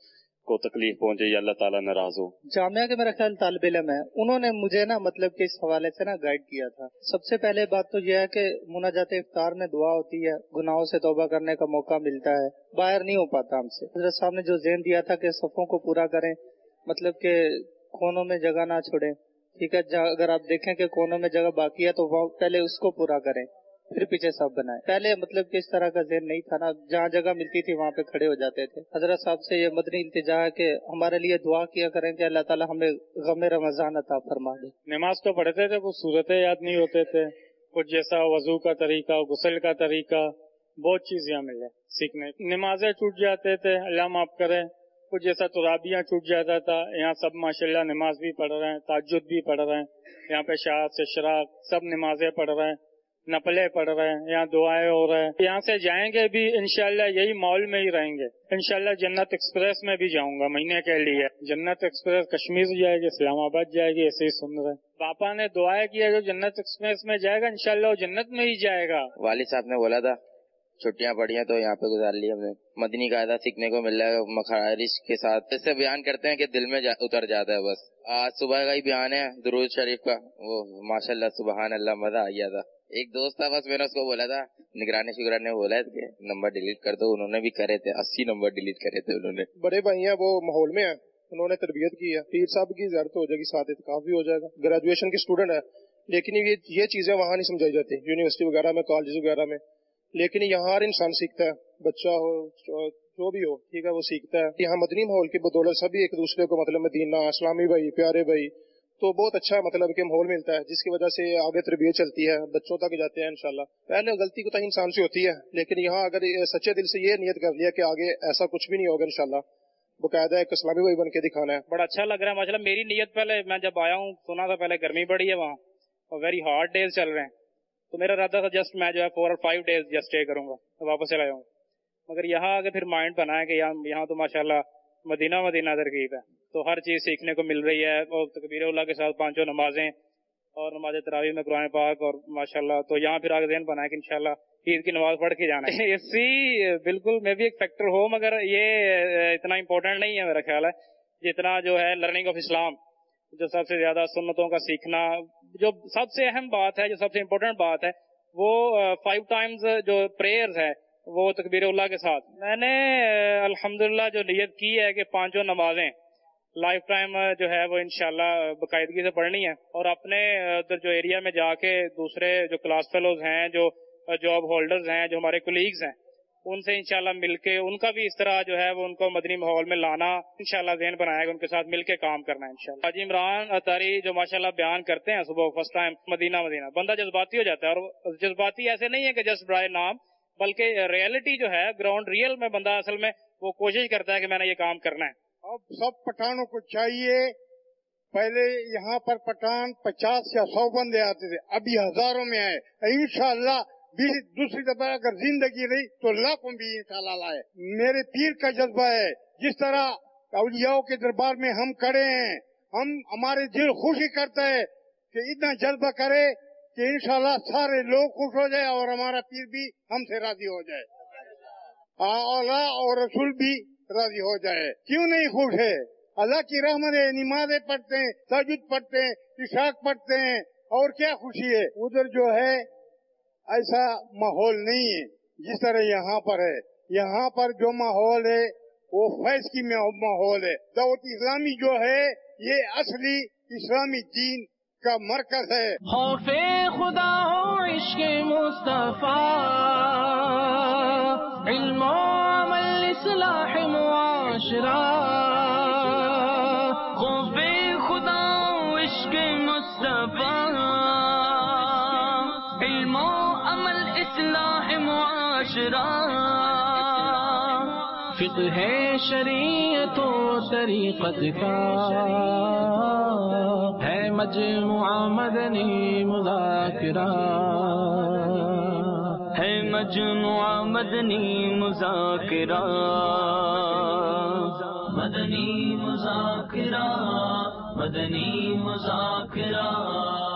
کو तकलीफ पहुंचे या अल्लाह ताला नाराज हो। जामिया के मेरा ख्याल तालिब इल्म है, उन्होंने मुझे ना मतलब कि इस हवाले से ना गाइड किया था। सबसे पहले बात तो यह है कि मुनाजात इफ्तार में दुआ होती है, गुनाहों से तौबा करने का मौका मिलता है, बाहर नहीं हो पाता हमसे। हज़रत साहब ने जो ज़हन दिया था कि सफ़ों को पूरा करें, मतलब कि कोनों में जगह ना छोड़ें, ठीक है। अगर आप देखें कि कोनों में जगह बाकी है तो पहले उसको पूरा करें, फिर पीछे सब बनाए। पहले मतलब कि इस तरह का ज़हन नहीं था ना, जहाँ जगह मिलती थी वहाँ पे खड़े हो जाते थे। हज़रत साहब से ये मदनी इल्तिजा है कि हमारे लिए दुआ किया करें कि अल्लाह ताला हमें गम रमजान अता फरमा दे। नमाज तो पढ़ते थे, कुछ सूरतें याद नहीं होते थे, कुछ जैसा वजू का तरीका, गुस्ल का तरीका, बहुत चीज यहाँ मिले सीखने। नमाजें छूट जाते थे, अल्लाह माफ करे, कुछ जैसा तुराबियाँ छूट जाता था। यहाँ सब माशाल्लाह नमाज भी पढ़ रहे हैं, ताज्जुद भी पढ़ रहे हैं, यहाँ पे शाह से शराक सब नमाजें पढ़ रहे हैं, नफले पढ़ रहे हैं, यहाँ दुआएं हो रहे हैं। यहाँ से जाएंगे भी इंशाल्लाह यही मॉल में ही रहेंगे। इंशाल्लाह जन्नत एक्सप्रेस में भी जाऊंगा महीने के लिए। जन्नत एक्सप्रेस कश्मीर जाएगी, इस्लामाबाद जाएगी, ऐसे ही सुन रहे। पापा ने दुआएं किया जो जन्नत एक्सप्रेस में जाएगा इंशाल्लाह वो जन्नत में ही जाएगा। वालिद साहब ने बोला था छुट्टियां पड़ी हैं तो यहाँ पे गुजार ली हमने। मदनी कायदा सीखने को मिल रहा है मखारिज के साथ। इससे बयान करते हैं कि दिल में जा, उतर जाता है बस। आज सुबह का ही बयान है दुरूद शरीफ का, वो माशाल्लाह सुबहान अल्लाह, मजा आ गया था। एक दोस्त था, बस मैंने उसको बोला था, निगरानी शिगरानी ने बोला कि नंबर डिलीट कर दो, उन्होंने भी करे थे, अस्सी नंबर डिलीट करे थे उन्होंने। बड़े भाई हैं वो माहौल में है, उन्होंने तरबियत की है, पीर साहब की ज़ियारत हो जाएगी, साथ इत्काफ भी हो जाएगा। ग्रेजुएशन की स्टूडेंट है, लेकिन ये ये चीजें वहाँ नहीं समझाई जाती यूनिवर्सिटी वगैरह में, कॉलेज वगैरह में, लेकिन यहाँ हर इंसान सीखता है, बच्चा हो जो भी हो, ठीक है, वो सीखता है। यहाँ मदनी माहौल की बदौलत सभी एक दूसरे को मतलब मदीना, इस्लामी भाई, प्यारे भाई, तो बहुत अच्छा मतलब कि माहौल मिलता है, जिसकी वजह से आगे तरबियत चलती है, बच्चों तक जाते हैं इंशाल्लाह। पहले गलती को तो इंसान से होती है, लेकिन यहाँ अगर सच्चे दिल से ये नियत कर लिया कि आगे ऐसा कुछ भी नहीं होगा इंशाल्लाह, बकायदा एक इस्लामी भाई बन के दिखाना है। बड़ा अच्छा लग रहा है माशाल्लाह। मेरी नियत पहले, मैं जब आया हूँ सुना था पहले गर्मी बड़ी है वहाँ और वेरी हार्ड डेज चल रहे हैं, तो मेरा इरादा था जस्ट मैं जो है फोर और फाइव डेज जस्ट स्टे करूंगा तो वापस चला जाऊँ। मगर यहाँ आके फिर माइंड बना है कि यहाँ यहाँ तो माशाल्लाह मदीना मदीना तरकीब है, तो हर चीज सीखने को मिल रही है। और तकबीर-उल्लाह के साथ पांचों नमाजें और नमाज तरावी में कुरान पाक और माशाल्लाह, तो यहाँ फिर आगे ज़हन बनाया कि इंशाल्लाह ईद की नमाज पढ़ के जाना है। इसी बिल्कुल मैं भी एक फैक्टर हो, मगर ये इतना इम्पोर्टेंट नहीं है मेरा ख्याल है जितना जो है लर्निंग ऑफ इस्लाम, जो सबसे ज्यादा सुन्नतों का सीखना, जो सबसे अहम बात है, जो सबसे इम्पोर्टेंट बात है, वो फाइव टाइम्स जो प्रेयर्स है वो तकबीर-उल्लाह के साथ। मैंने अल्हम्दुलिल्लाह जो नियत की है कि पांचों नमाजें लाइफ टाइम जो है वो इंशाल्लाह बाकायदगी से पढ़नी है, और अपने उधर जो एरिया में जाके दूसरे जो क्लास फेलोज हैं, जो जॉब होल्डर्स हैं, जो हमारे कोलीग्स हैं, उनसे इंशाल्लाह मिलके उनका भी इस तरह जो है वो उनको मदनी माहौल में लाना इंशाल्लाह ज़हन बनाएगा, उनके साथ मिलके काम करना है इंशाल्लाह। हाजी इमरान अतारी जो माशाल्लाह बयान करते हैं सुबह फर्स्ट टाइम मदीना मदीना, बंदा जज्बाती हो जाता है। और जज्बाती ऐसे नहीं है कि जस्ट ब्राय नाम, बल्कि रियलिटी जो है ग्राउंड रियल में बंदा असल में वो कोशिश करता है कि मैंने ये काम करना है। अब सब पठानों को चाहिए, पहले यहाँ पर पठान पचास या सौ बंदे आते थे, अभी हजारों में आए। इंशाअल्लाह दूसरी दफा अगर जिंदगी रही तो लाखों भी इंशाअल्लाह लाए। मेरे पीर का जज्बा है, जिस तरह औलियाओं के दरबार में हम खड़े हैं, हम हमारे दिल खुशी करता है कि इतना जज्बा करे कि इंशाअल्लाह सारे लोग खुश हो जाए और हमारा पीर भी हमसे राजी हो जाए, अल्लाह और रसूल भी राजी हो जाए। क्यों नहीं खुश है? अल्लाह की रहमत है, नमाज़ें पढ़ते हैं, तहज्जुद पढ़ते हैं, इशाक पढ़ते हैं, और क्या खुशी है। उधर जो है ऐसा माहौल नहीं है जिस तरह यहाँ पर है। यहाँ पर जो माहौल है वो फैज की माहौल है। दावत इस्लामी जो है ये असली इस्लामी दीन का मरकज है। खौफे खुदा हो इश्क मुस्तफा, इल्म अमल इस्लाह मुआशरा। खौफे खुदा हो इश्क मुस्तफा, इल्म अमल इस्लाह मुआशरा। फिक़्ह है शरीयत व तरीक़त का, है मजमुआ मदनी मुज़ाकिरा, है मजमुआ मदनी मुज़ाकिरा। मदनी मुज़ाकिरा, मदनी मुज़ाकिरा।